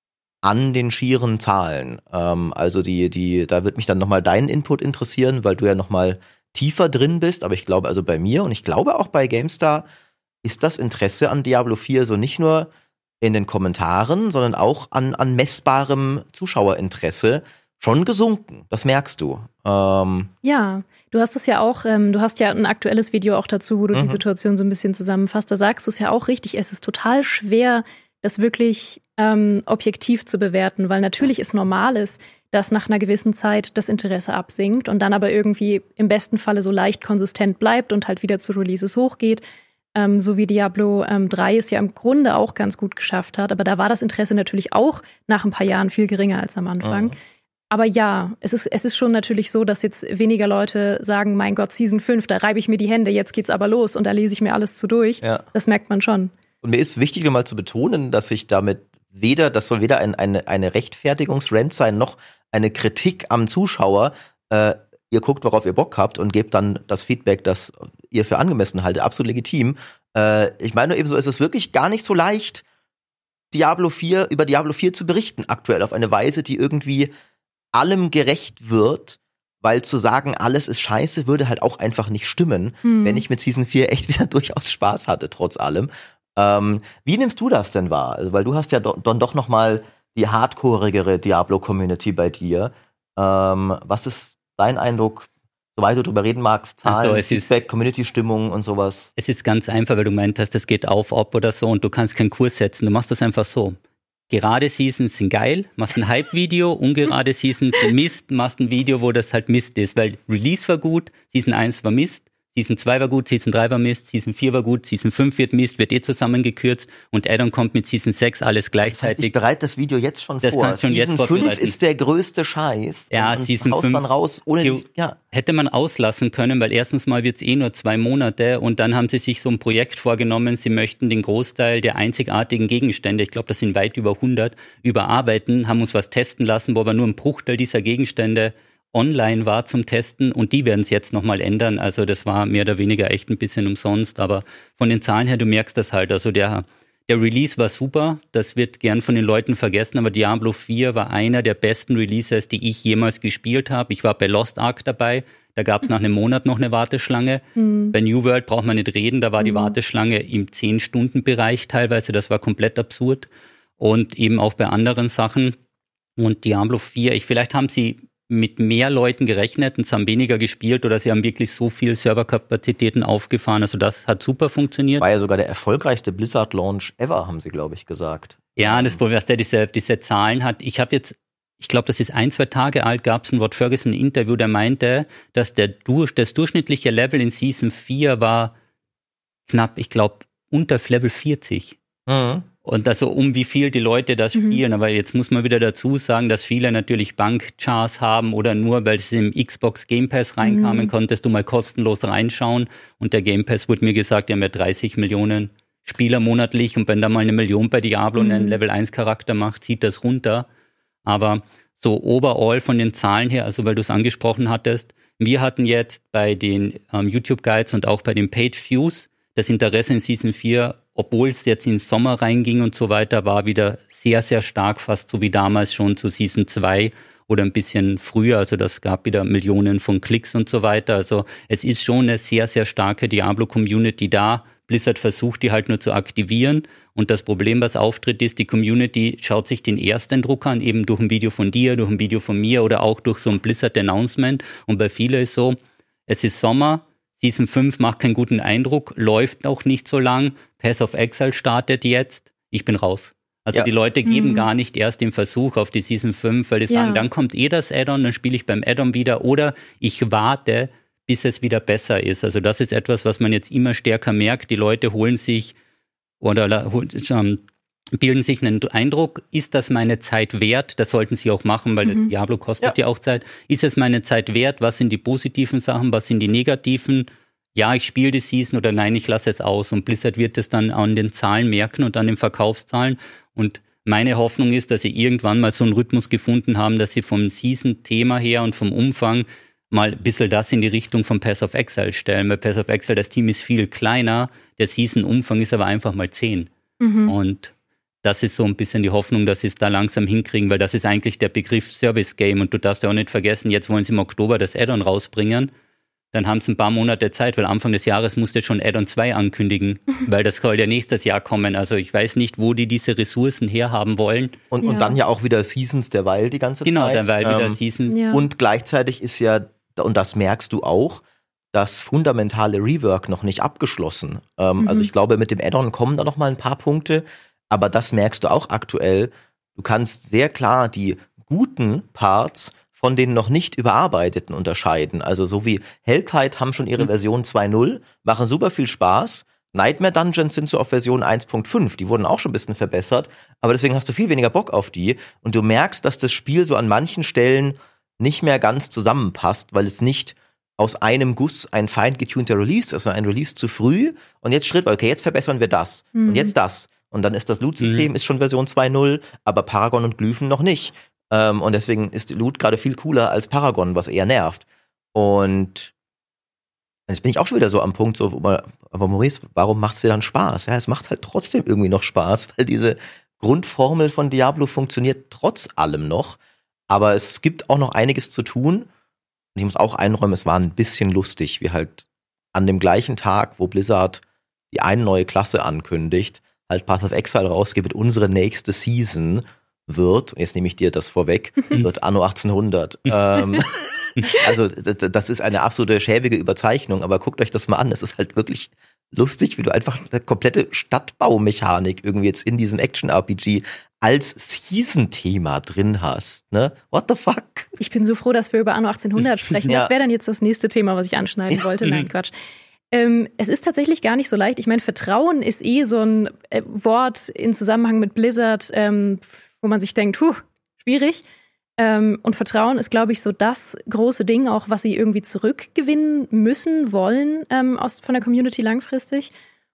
an den schieren Zahlen. Ähm, also die, die, da wird mich dann nochmal dein Input interessieren, weil du ja nochmal tiefer drin bist. Aber ich glaube, also bei mir und ich glaube auch bei GameStar ist das Interesse an Diablo vier so nicht nur in den Kommentaren, sondern auch an, an messbarem Zuschauerinteresse schon gesunken. Das merkst du. Ähm, ja, du hast es ja auch, ähm, du hast ja ein aktuelles Video auch dazu, wo du mhm. die Situation so ein bisschen zusammenfasst. Da sagst du es ja auch richtig, es ist total schwer, das wirklich ähm, objektiv zu bewerten, weil natürlich es normal ist, dass nach einer gewissen Zeit das Interesse absinkt und dann aber irgendwie im besten Falle so leicht konsistent bleibt und halt wieder zu Releases hochgeht. Ähm, so wie Diablo ähm, drei es ja im Grunde auch ganz gut geschafft hat. Aber da war das Interesse natürlich auch nach ein paar Jahren viel geringer als am Anfang. Mhm. Aber ja, es ist, es ist schon natürlich so, dass jetzt weniger Leute sagen, mein Gott, Season fünf, da reibe ich mir die Hände, jetzt geht's aber los und da lese ich mir alles zu durch. Ja. Das merkt man schon. Und mir ist wichtig, mal zu betonen, dass ich damit weder, das soll weder ein, eine, eine Rechtfertigungsrant sein, noch eine Kritik am Zuschauer. Äh, ihr guckt, worauf ihr Bock habt und gebt dann das Feedback, das ihr für angemessen haltet. Absolut legitim. Äh, ich meine nur ebenso, es ist wirklich gar nicht so leicht, Diablo vier, über Diablo vier zu berichten aktuell auf eine Weise, die irgendwie allem gerecht wird, weil zu sagen, alles ist scheiße, würde halt auch einfach nicht stimmen, hm. wenn ich mit Season vier echt wieder durchaus Spaß hatte, trotz allem. Ähm, wie nimmst du das denn wahr? Also, weil du hast ja do- dann doch noch mal die hardcoreigere Diablo-Community bei dir. Ähm, was ist dein Eindruck, soweit du drüber reden magst, Zahlen, also Feedback, Community-Stimmung und sowas? Es ist ganz einfach, weil du meint hast, es geht auf, ob oder so und du kannst keinen Kurs setzen. Du machst das einfach so. Gerade Seasons sind geil, machst ein Hype-Video, ungerade Seasons sind Mist, machst ein Video, wo das halt Mist ist, weil Release war gut, Season eins war Mist, Season zwei war gut, Season drei war Mist, Season vier war gut, Season fünf wird Mist, wird eh zusammengekürzt und Addon kommt mit Season sechs, alles gleichzeitig. Das heißt, ich bereite das Video jetzt schon das vor. Kannst schon Season jetzt fünf ist der größte Scheiß. Ja, und Season fünf dann raus, ohne die, ja. hätte man auslassen können, weil erstens mal wird es eh nur zwei Monate und dann haben sie sich so ein Projekt vorgenommen, sie möchten den Großteil der einzigartigen Gegenstände, ich glaube, das sind weit über hundert, überarbeiten, haben uns was testen lassen, wo aber nur ein Bruchteil dieser Gegenstände online war zum Testen und die werden es jetzt nochmal ändern. Also das war mehr oder weniger echt ein bisschen umsonst, aber von den Zahlen her, du merkst das halt. Also der, der Release war super, das wird gern von den Leuten vergessen, aber Diablo vier war einer der besten Releases, die ich jemals gespielt habe. Ich war bei Lost Ark dabei, da gab es nach einem Monat noch eine Warteschlange. Mhm. Bei New World braucht man nicht reden, da war mhm. die Warteschlange im zehn-Stunden-Bereich teilweise, das war komplett absurd. Und eben auch bei anderen Sachen. Und Diablo vier, ich, vielleicht haben sie mit mehr Leuten gerechnet und es haben weniger gespielt oder sie haben wirklich so viel Serverkapazitäten aufgefahren. Also das hat super funktioniert. War ja sogar der erfolgreichste Blizzard-Launch ever, haben sie, glaube ich, gesagt. Ja, das Problem, dass der diese, diese Zahlen hat. Ich habe jetzt, ich glaube, das ist ein, zwei Tage alt, gab es ein Rod Ferguson Interview, der meinte, dass der durch, das durchschnittliche Level in Season vier war knapp, ich glaube, unter Level vierzig. Mhm. Und also um wie viel die Leute das spielen. Mhm. Aber jetzt muss man wieder dazu sagen, dass viele natürlich Bankchars haben oder nur, weil es im Xbox Game Pass reinkamen, mhm. konntest du mal kostenlos reinschauen. Und der Game Pass wurde mir gesagt, die haben ja dreißig Millionen Spieler monatlich. Und wenn da mal eine Million bei Diablo mhm. einen Level eins Charakter macht, zieht das runter. Aber so overall von den Zahlen her, also weil du es angesprochen hattest, wir hatten jetzt bei den ähm, YouTube Guides und auch bei den Page Views das Interesse in Season vier, obwohl es jetzt in den Sommer reinging und so weiter, war wieder sehr, sehr stark, fast so wie damals schon zu Season zwei. oder ein bisschen früher. Also das gab wieder Millionen von Klicks und so weiter. Also es ist schon eine sehr, sehr starke Diablo-Community da. Blizzard versucht, die halt nur zu aktivieren. Und das Problem, was auftritt, ist, die Community schaut sich den Ersteindruck an, eben durch ein Video von dir, durch ein Video von mir oder auch durch so ein Blizzard-Announcement. Und bei vielen ist so, es ist Sommer, Season fünf macht keinen guten Eindruck, läuft auch nicht so lang, Path of Exile startet jetzt, ich bin raus. Also ja. Die Leute geben mhm. gar nicht erst den Versuch auf die Season fünf, weil die sagen, ja. dann kommt eh das Add-on, dann spiele ich beim Add-on wieder oder ich warte, bis es wieder besser ist. Also das ist etwas, was man jetzt immer stärker merkt. Die Leute holen sich oder ähm, bilden sich einen Eindruck, ist das meine Zeit wert? Das sollten sie auch machen, weil mhm. Diablo kostet ja. ja auch Zeit. Ist es meine Zeit wert? Was sind die positiven Sachen? Was sind die negativen? Ja, ich spiele die Season oder nein, ich lasse es aus. Und Blizzard wird es dann an den Zahlen merken und an den Verkaufszahlen. Und meine Hoffnung ist, dass sie irgendwann mal so einen Rhythmus gefunden haben, dass sie vom Season-Thema her und vom Umfang mal ein bisschen das in die Richtung von Path of Exile stellen. Bei Path of Exile, das Team ist viel kleiner, der Season-Umfang ist aber einfach mal zehn. Mhm. Und das ist so ein bisschen die Hoffnung, dass sie es da langsam hinkriegen, weil das ist eigentlich der Begriff Service-Game und du darfst ja auch nicht vergessen, jetzt wollen sie im Oktober das Add-on rausbringen, dann haben sie ein paar Monate Zeit, weil Anfang des Jahres musste schon Add-on zwei ankündigen, weil das soll ja nächstes Jahr kommen. Also ich weiß nicht, wo die diese Ressourcen herhaben wollen. Und, ja. und dann ja auch wieder Seasons derweil die ganze genau, Zeit. Genau, derweil wieder ähm, Seasons. Ja. Und gleichzeitig ist ja, und das merkst du auch, das fundamentale Rework noch nicht abgeschlossen. Ähm, mhm. Also ich glaube, mit dem Add-on kommen da noch mal ein paar Punkte, aber das merkst du auch aktuell. Du kannst sehr klar die guten Parts von den noch nicht überarbeiteten unterscheiden. Also so wie Helltide haben schon ihre mhm. Version zwei Punkt null, machen super viel Spaß. Nightmare Dungeons sind so auf Version eins Punkt fünf, die wurden auch schon ein bisschen verbessert, aber deswegen hast du viel weniger Bock auf die und du merkst, dass das Spiel so an manchen Stellen nicht mehr ganz zusammenpasst, weil es nicht aus einem Guss ein fein getunter Release ist, sondern ein Release zu früh und jetzt Schritt, okay, jetzt verbessern wir das mhm. und jetzt das. Und dann ist das Loot-System mhm. ist schon Version zwei Punkt null, aber Paragon und Glyphen noch nicht. Ähm, und deswegen ist Loot gerade viel cooler als Paragon, was eher nervt. Und jetzt bin ich auch schon wieder so am Punkt, so, aber Maurice, warum macht's dir dann Spaß? Ja, es macht halt trotzdem irgendwie noch Spaß, weil diese Grundformel von Diablo funktioniert trotz allem noch. Aber es gibt auch noch einiges zu tun. Und ich muss auch einräumen, es war ein bisschen lustig, wie halt an dem gleichen Tag, wo Blizzard die eine neue Klasse ankündigt, halt Path of Exile rausgibt, unsere nächste Season wird, jetzt nehme ich dir das vorweg, wird Anno achtzehnhundert. ähm, also d- das ist eine absolute schäbige Überzeichnung, aber guckt euch das mal an. Es ist halt wirklich lustig, wie du einfach eine komplette Stadtbaumechanik irgendwie jetzt in diesem Action-R P G als Season-Thema drin hast. Ne? What the fuck? Ich bin so froh, dass wir über Anno achtzehnhundert sprechen. Ja. Das wäre dann jetzt das nächste Thema, was ich anschneiden Ja. wollte. Nein, Quatsch. Ähm, es ist tatsächlich gar nicht so leicht. Ich meine, Vertrauen ist eh so ein äh, Wort in Zusammenhang mit Blizzard, ähm, wo man sich denkt, huh, schwierig. Ähm, und Vertrauen ist, glaube ich, so das große Ding, auch was sie irgendwie zurückgewinnen müssen, wollen ähm, aus, von der Community langfristig.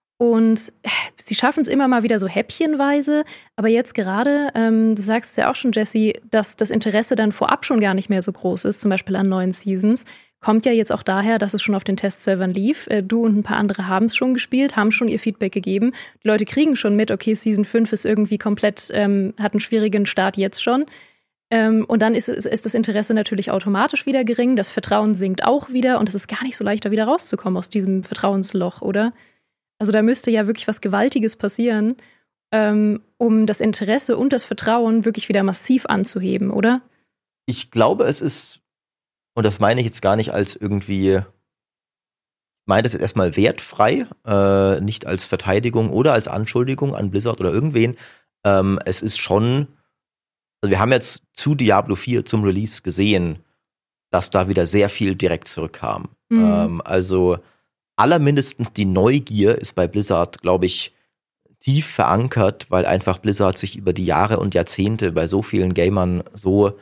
Und äh, sie schaffen es immer mal wieder so häppchenweise. Aber jetzt gerade, ähm, du sagst es ja auch schon, Jesse, dass das Interesse dann vorab schon gar nicht mehr so groß ist, zum Beispiel an neuen Seasons. Kommt ja jetzt auch daher, dass es schon auf den Testservern lief. Äh, du und ein paar andere haben es schon gespielt, haben schon ihr Feedback gegeben. Die Leute kriegen schon mit, okay, Season fünf ist irgendwie komplett, ähm, hat einen schwierigen Start jetzt schon. Ähm, und dann ist, ist, ist das Interesse natürlich automatisch wieder gering. Das Vertrauen sinkt auch wieder. Und es ist gar nicht so leicht, da wieder rauszukommen aus diesem Vertrauensloch, oder? Also da müsste ja wirklich was Gewaltiges passieren, ähm, um das Interesse und das Vertrauen wirklich wieder massiv anzuheben, oder? Ich glaube, es ist, und das meine ich jetzt gar nicht als irgendwie, ich meine das jetzt erstmal wertfrei, äh, nicht als Verteidigung oder als Anschuldigung an Blizzard oder irgendwen. Ähm, es ist schon, also wir haben jetzt zu Diablo vier zum Release gesehen, dass da wieder sehr viel direkt zurückkam. Mhm. Ähm, also allermindestens die Neugier ist bei Blizzard, glaube ich, tief verankert, weil einfach Blizzard sich über die Jahre und Jahrzehnte bei so vielen Gamern so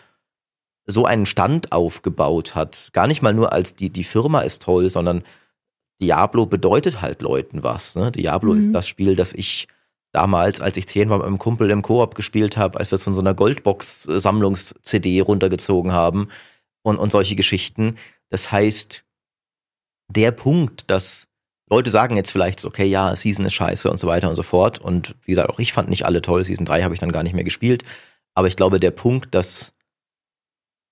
so einen Stand aufgebaut hat. Gar nicht mal nur als die, die Firma ist toll, sondern Diablo bedeutet halt Leuten was. Ne? Diablo mhm. ist das Spiel, das ich damals, als ich zehn war, mit einem Kumpel im Koop gespielt habe, als wir es von so einer Goldbox-Sammlungs-C D runtergezogen haben und, und solche Geschichten. Das heißt, der Punkt, dass Leute sagen jetzt vielleicht so, okay, ja, Season ist scheiße und so weiter und so fort. Und wie gesagt, auch ich fand nicht alle toll. Season drei habe ich dann gar nicht mehr gespielt. Aber ich glaube, der Punkt, dass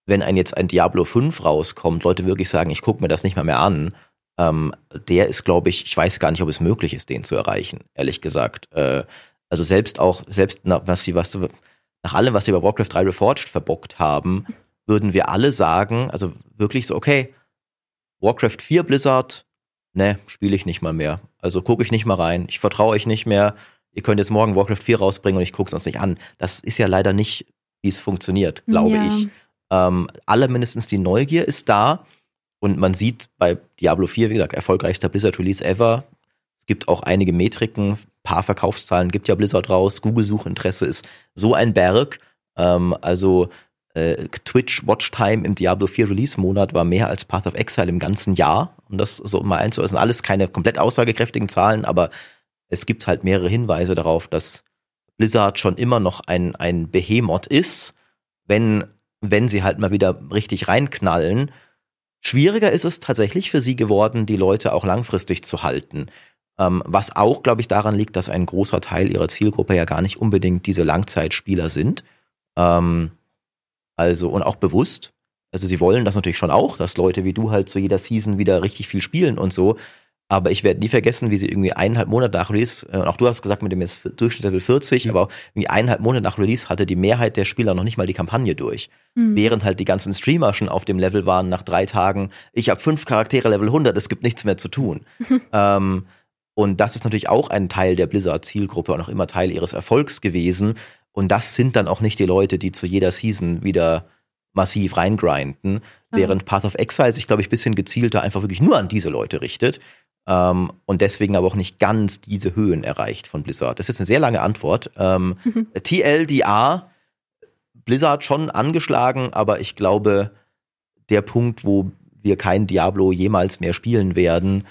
wenn ein jetzt ein Diablo fünf rauskommt, Leute wirklich sagen, ich gucke mir das nicht mal mehr an, ähm, der ist, glaube ich, ich weiß gar nicht, ob es möglich ist, den zu erreichen, ehrlich gesagt. Äh, also selbst auch, selbst nach, was sie, was, nach allem, was sie bei Warcraft drei Reforged verbockt haben, würden wir alle sagen, also wirklich so, okay, Warcraft vier Blizzard, ne, spiele ich nicht mal mehr. Also gucke ich nicht mal rein. Ich vertraue euch nicht mehr. Ihr könnt jetzt morgen Warcraft vier rausbringen und ich gucke es uns nicht an. Das ist ja leider nicht, wie es funktioniert, glaube Ja. ich. Ähm, alle mindestens die Neugier ist da und man sieht bei Diablo vier, wie gesagt, erfolgreichster Blizzard-Release ever. Es gibt auch einige Metriken, ein paar Verkaufszahlen gibt ja Blizzard raus. Google-Suchinteresse ist so ein Berg. Ähm, also äh, Twitch-Watchtime im Diablo vier Release-Monat war mehr als Path of Exile im ganzen Jahr. Um das so mal einzuordnen, das sind alles keine komplett aussagekräftigen Zahlen, aber es gibt halt mehrere Hinweise darauf, dass Blizzard schon immer noch ein, ein Behemoth ist, wenn, wenn sie halt mal wieder richtig reinknallen. Schwieriger ist es tatsächlich für sie geworden, die Leute auch langfristig zu halten. Ähm, was auch, glaube ich, daran liegt, dass ein großer Teil ihrer Zielgruppe ja gar nicht unbedingt diese Langzeitspieler sind. Ähm, also, und auch bewusst. Also sie wollen das natürlich schon auch, dass Leute wie du halt zu jeder Season wieder richtig viel spielen und so. Aber ich werde nie vergessen, wie sie irgendwie eineinhalb Monate nach Release, äh, auch du hast gesagt, mit dem jetzt Durchschnittslevel vierzig, mhm. aber auch irgendwie eineinhalb Monate nach Release hatte die Mehrheit der Spieler noch nicht mal die Kampagne durch. Mhm. Während halt die ganzen Streamer schon auf dem Level waren nach drei Tagen, ich habe fünf Charaktere Level hundert, es gibt nichts mehr zu tun. ähm, und das ist natürlich auch ein Teil der Blizzard-Zielgruppe und auch immer Teil ihres Erfolgs gewesen. Und das sind dann auch nicht die Leute, die zu jeder Season wieder massiv reingrinden, mhm. während Path of Exile sich, glaube ich, ein bisschen gezielter einfach wirklich nur an diese Leute richtet. Um, und deswegen aber auch nicht ganz diese Höhen erreicht von Blizzard. Das ist jetzt eine sehr lange Antwort. Um, mhm. T L D R, Blizzard schon angeschlagen, aber ich glaube, der Punkt, wo wir kein Diablo jemals mehr spielen werden,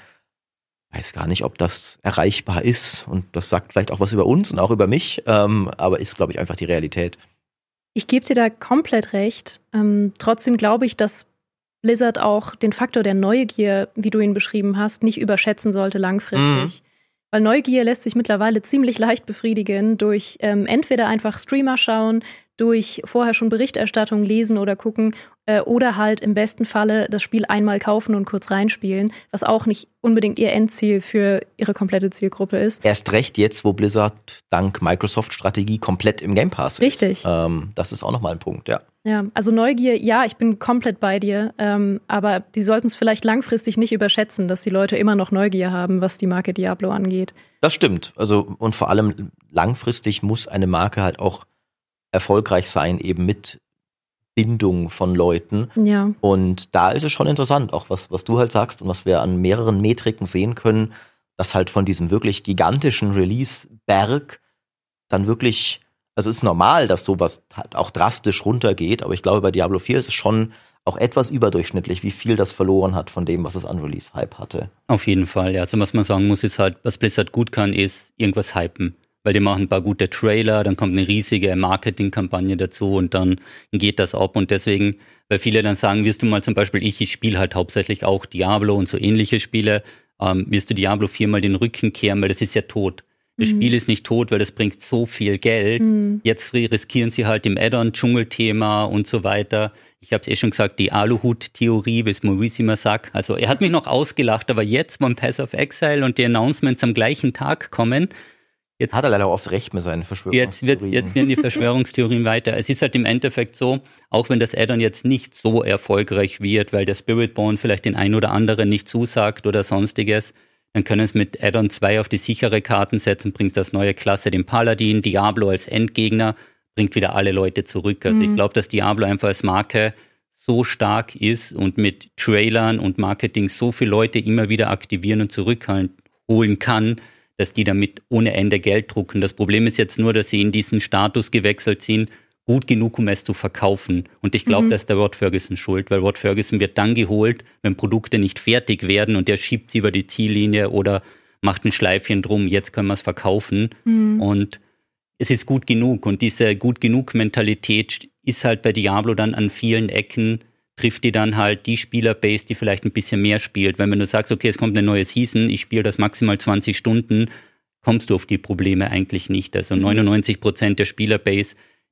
weiß gar nicht, ob das erreichbar ist. Und das sagt vielleicht auch was über uns und auch über mich, um, aber ist, glaube ich, einfach die Realität. Ich gebe dir da komplett recht. Ähm, trotzdem glaube ich, dass Blizzard auch den Faktor der Neugier, wie du ihn beschrieben hast, nicht überschätzen sollte langfristig. Mhm. Weil Neugier lässt sich mittlerweile ziemlich leicht befriedigen durch ähm, entweder einfach Streamer schauen, durch vorher schon Berichterstattung lesen oder gucken äh, oder halt im besten Falle das Spiel einmal kaufen und kurz reinspielen, was auch nicht unbedingt ihr Endziel für ihre komplette Zielgruppe ist. Erst recht jetzt, wo Blizzard dank Microsoft-Strategie komplett im Game Pass ist. Richtig. Ähm, das ist auch nochmal ein Punkt, ja. Ja, also Neugier, ja, ich bin komplett bei dir, ähm, aber die sollten es vielleicht langfristig nicht überschätzen, dass die Leute immer noch Neugier haben, was die Marke Diablo angeht. Das stimmt, also und vor allem langfristig muss eine Marke halt auch erfolgreich sein, eben mit Bindung von Leuten. Ja. Und da ist es schon interessant, auch was, was du halt sagst und was wir an mehreren Metriken sehen können, dass halt von diesem wirklich gigantischen Release-Berg dann wirklich, also es ist normal, dass sowas auch drastisch runtergeht, aber ich glaube, bei Diablo vier ist es schon auch etwas überdurchschnittlich, wie viel das verloren hat von dem, was es an Release-Hype hatte. Auf jeden Fall, ja. Also was man sagen muss, ist halt, was Blizzard gut kann, ist irgendwas hypen. Weil die machen ein paar gute Trailer, dann kommt eine riesige Marketingkampagne dazu und dann geht das ab. Und deswegen, weil viele dann sagen, wirst du mal zum Beispiel, ich, ich spiele halt hauptsächlich auch Diablo und so ähnliche Spiele, ähm, wirst du Diablo vier mal den Rücken kehren, weil das ist ja tot. Das mhm. Spiel ist nicht tot, weil das bringt so viel Geld. Mhm. Jetzt riskieren sie halt im Add-on Dschungelthema und so weiter. Ich habe es eh schon gesagt, die Aluhut-Theorie, wie es Maurice immer sagt. Also er hat mich noch ausgelacht, aber jetzt, wenn Path of Exile und die Announcements am gleichen Tag kommen, Jetzt hat er leider oft recht mit seinen Verschwörungstheorien. Jetzt, jetzt werden die Verschwörungstheorien weiter. Es ist halt im Endeffekt so, auch wenn das Add-on jetzt nicht so erfolgreich wird, weil der Spiritborn vielleicht den ein oder anderen nicht zusagt oder sonstiges, dann können es mit Add-on zwei auf die sichere Karten setzen, bringt das neue Klasse, den Paladin, Diablo als Endgegner, bringt wieder alle Leute zurück. Also mhm. ich glaube, dass Diablo einfach als Marke so stark ist und mit Trailern und Marketing so viele Leute immer wieder aktivieren und zurückholen kann, dass die damit ohne Ende Geld drucken. Das Problem ist jetzt nur, dass sie in diesen Status gewechselt sind, gut genug, um es zu verkaufen. Und ich glaube, mhm. da ist der Rod Ferguson schuld, weil Rod Ferguson wird dann geholt, wenn Produkte nicht fertig werden und der schiebt sie über die Ziellinie oder macht ein Schleifchen drum, jetzt können wir es verkaufen. Mhm. Und es ist gut genug. Und diese gut genug Mentalität ist halt bei Diablo dann an vielen Ecken, trifft die dann halt die Spielerbase, die vielleicht ein bisschen mehr spielt. Weil wenn du sagst, okay, es kommt eine neue Season, ich spiele das maximal zwanzig Stunden, kommst du auf die Probleme eigentlich nicht. Also neunundneunzig Prozent der Spielerbase,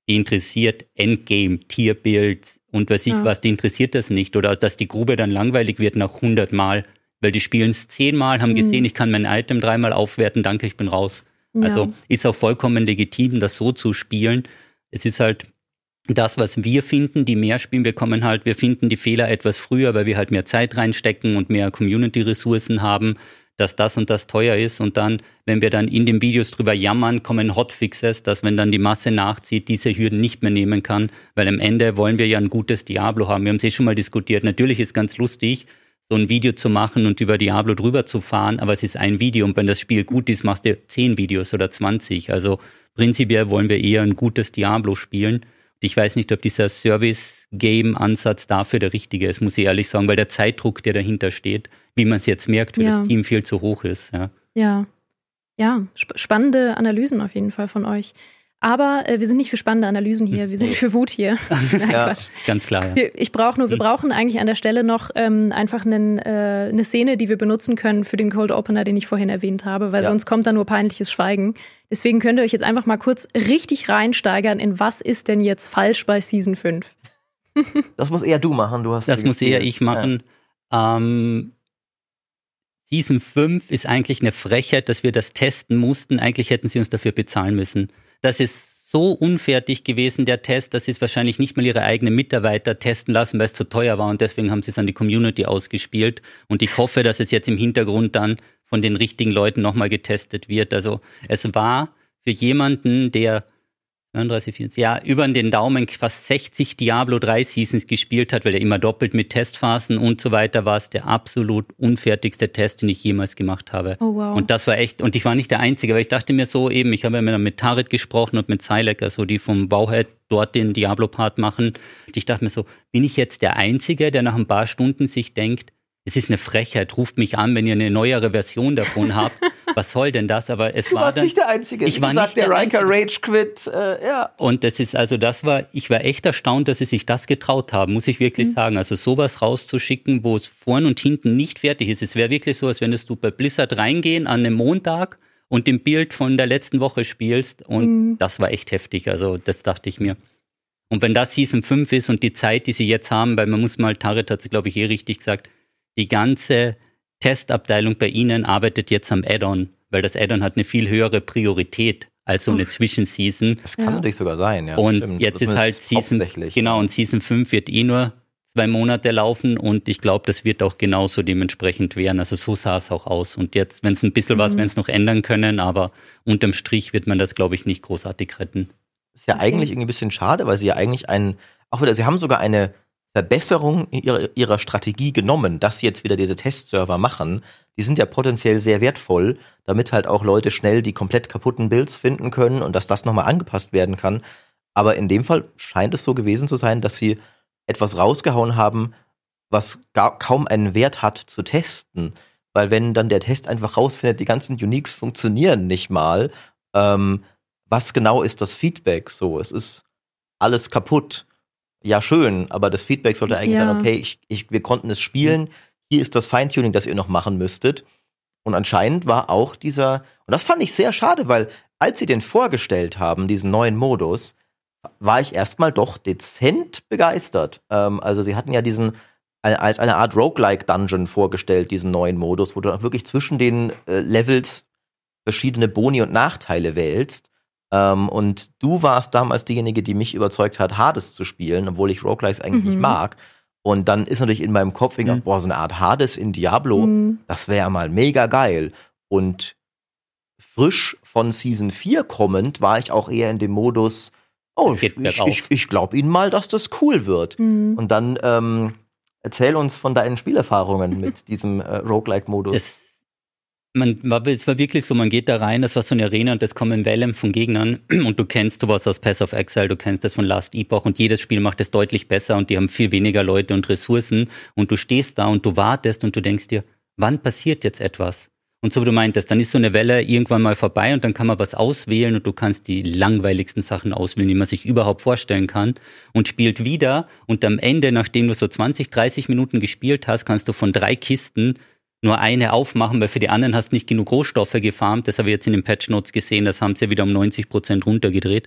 die interessiert Endgame, Tierbild und weiß ich Ja. was, die interessiert das nicht. Oder dass die Grube dann langweilig wird nach hundert Mal, weil die spielen es zehnmal, haben Mhm. gesehen, ich kann mein Item dreimal aufwerten, danke, ich bin raus. Ja. Also ist auch vollkommen legitim, das so zu spielen. Es ist halt das, was wir finden, die mehr spielen, wir kommen halt, wir finden die Fehler etwas früher, weil wir halt mehr Zeit reinstecken und mehr Community-Ressourcen haben, dass das und das teuer ist. Und dann, wenn wir dann in den Videos drüber jammern, kommen Hotfixes, dass wenn dann die Masse nachzieht, diese Hürden nicht mehr nehmen kann, weil am Ende wollen wir ja ein gutes Diablo haben. Wir haben es eh schon mal diskutiert. Natürlich ist ganz lustig, so ein Video zu machen und über Diablo drüber zu fahren, aber es ist ein Video und wenn das Spiel gut ist, machst du zehn Videos oder zwanzig. Also prinzipiell wollen wir eher ein gutes Diablo spielen. Und ich weiß nicht, ob dieser Service-Game-Ansatz dafür der richtige ist, muss ich ehrlich sagen, weil der Zeitdruck, der dahinter steht, wie man es jetzt merkt, für Ja. das Team viel zu hoch ist. Ja, Ja, ja, sp- spannende Analysen auf jeden Fall von euch. Aber äh, wir sind nicht für spannende Analysen hier, wir sind für Wut hier. Nein, Ja. Quatsch. ganz klar. Ja. Wir- Ich brauche nur, wir Mhm. brauchen eigentlich an der Stelle noch ähm, einfach einen, äh, eine Szene, die wir benutzen können für den Cold Opener, den ich vorhin erwähnt habe, weil Ja. sonst kommt da nur peinliches Schweigen. Deswegen könnt ihr euch jetzt einfach mal kurz richtig reinsteigern in was ist denn jetzt falsch bei Season fünf. Das muss eher du machen, du hast Das sie muss eher gespielt. ich machen. Ähm, Season fünf ist eigentlich eine Frechheit, dass wir das testen mussten. Eigentlich hätten sie uns dafür bezahlen müssen. Das ist so unfertig gewesen, der Test, dass sie es wahrscheinlich nicht mal ihre eigenen Mitarbeiter testen lassen, weil es zu teuer war und deswegen haben sie es an die Community ausgespielt. Und ich hoffe, dass es jetzt im Hintergrund dann von den richtigen Leuten nochmal getestet wird. Also es war für jemanden, der zweiunddreißig, vierundzwanzig, ja, über den Daumen fast sechzig Diablo drei Seasons gespielt hat, weil er immer doppelt mit Testphasen und so weiter war, es der absolut unfertigste Test, den ich jemals gemacht habe. Oh wow. Und das war echt, und ich war nicht der Einzige, weil ich dachte mir so eben, ich habe ja mit Tarit gesprochen und mit Sileck, also die vom Bauhead dort den Diablo-Part machen. Und ich dachte mir so, bin ich jetzt der Einzige, der nach ein paar Stunden sich denkt, es ist eine Frechheit, ruft mich an, wenn ihr eine neuere Version davon habt. Was soll denn das? Aber es Du war warst dann, nicht der Einzige. Ich Wie war gesagt, nicht der der Riker Einzige. Rage Quit, äh, ja. Und das ist also, das war, ich war echt erstaunt, dass sie sich das getraut haben, muss ich wirklich Mhm. sagen. Also sowas rauszuschicken, wo es vorn und hinten nicht fertig ist. Es wäre wirklich so, als würdest du bei Blizzard reingehen an einem Montag und dem Bild von der letzten Woche spielst. Und Mhm. das war echt heftig. Also das dachte ich mir. Und wenn das Season fünf ist und die Zeit, die sie jetzt haben, weil man muss mal, Tarit hat es, glaube ich, eh richtig gesagt, die ganze Testabteilung bei ihnen arbeitet jetzt am Add-on, weil das Add-on hat eine viel höhere Priorität als so eine Uff. Zwischenseason. Das kann Ja. natürlich sogar sein, ja. Und stimmt. jetzt ist Zumindest halt Season, hauptsächlich. genau, und Season fünf wird eh nur zwei Monate laufen und ich glaube, das wird auch genauso dementsprechend werden. Also so sah es auch aus. Und jetzt, wenn es ein bisschen was, Mhm. wenn es noch ändern können, aber unterm Strich wird man das, glaube ich, nicht großartig retten. Ist ja Okay. eigentlich irgendwie ein bisschen schade, weil sie ja eigentlich einen, auch wieder, sie haben sogar eine Verbesserung ihrer, ihrer Strategie genommen, dass sie jetzt wieder diese Testserver machen. Die sind ja potenziell sehr wertvoll, damit halt auch Leute schnell die komplett kaputten Builds finden können und dass das nochmal angepasst werden kann. Aber in dem Fall scheint es so gewesen zu sein, dass sie etwas rausgehauen haben, was gar kaum einen Wert hat zu testen. Weil wenn dann der Test einfach rausfindet, die ganzen Uniques funktionieren nicht mal, ähm, was genau ist das Feedback? So, es ist alles kaputt. Ja, schön, aber das Feedback sollte eigentlich Ja. sein, okay, ich, ich, wir konnten es spielen, hier ist das Feintuning, das ihr noch machen müsstet. Und anscheinend war auch dieser, und das fand ich sehr schade, weil als sie den vorgestellt haben, diesen neuen Modus, war ich erstmal doch dezent begeistert. Ähm, also sie hatten ja diesen als eine Art Roguelike-Dungeon vorgestellt, diesen neuen Modus, wo du dann wirklich zwischen den äh, Levels verschiedene Boni und Nachteile wählst. Ähm, und du warst damals diejenige, die mich überzeugt hat, Hades zu spielen, obwohl ich Roguelikes eigentlich Mhm. nicht mag. Und dann ist natürlich in meinem Kopf, Mhm. boah, so eine Art Hades in Diablo, Mhm. das wäre ja mal mega geil. Und frisch von Season vier kommend war ich auch eher in dem Modus, oh, Es ich, geht ich, bergauf. ich, ich glaube ihnen mal, dass das cool wird. Mhm. Und dann ähm, erzähl uns von deinen Spielerfahrungen mit diesem äh, Roguelike-Modus. Es, man, war, es war wirklich so, man geht da rein, das war so eine Arena und es kommen Wellen von Gegnern und du kennst sowas aus Path of Exile, du kennst das von Last Epoch und jedes Spiel macht es deutlich besser und die haben viel weniger Leute und Ressourcen und du stehst da und du wartest und du denkst dir, wann passiert jetzt etwas? Und so wie du meintest, dann ist so eine Welle irgendwann mal vorbei und dann kann man was auswählen und du kannst die langweiligsten Sachen auswählen, die man sich überhaupt vorstellen kann und spielt wieder und am Ende, nachdem du so zwanzig, dreißig Minuten gespielt hast, kannst du von drei Kisten nur eine aufmachen, weil für die anderen hast du nicht genug Rohstoffe gefarmt. Das habe ich jetzt in den Patch Notes gesehen, das haben sie wieder um neunzig Prozent runtergedreht.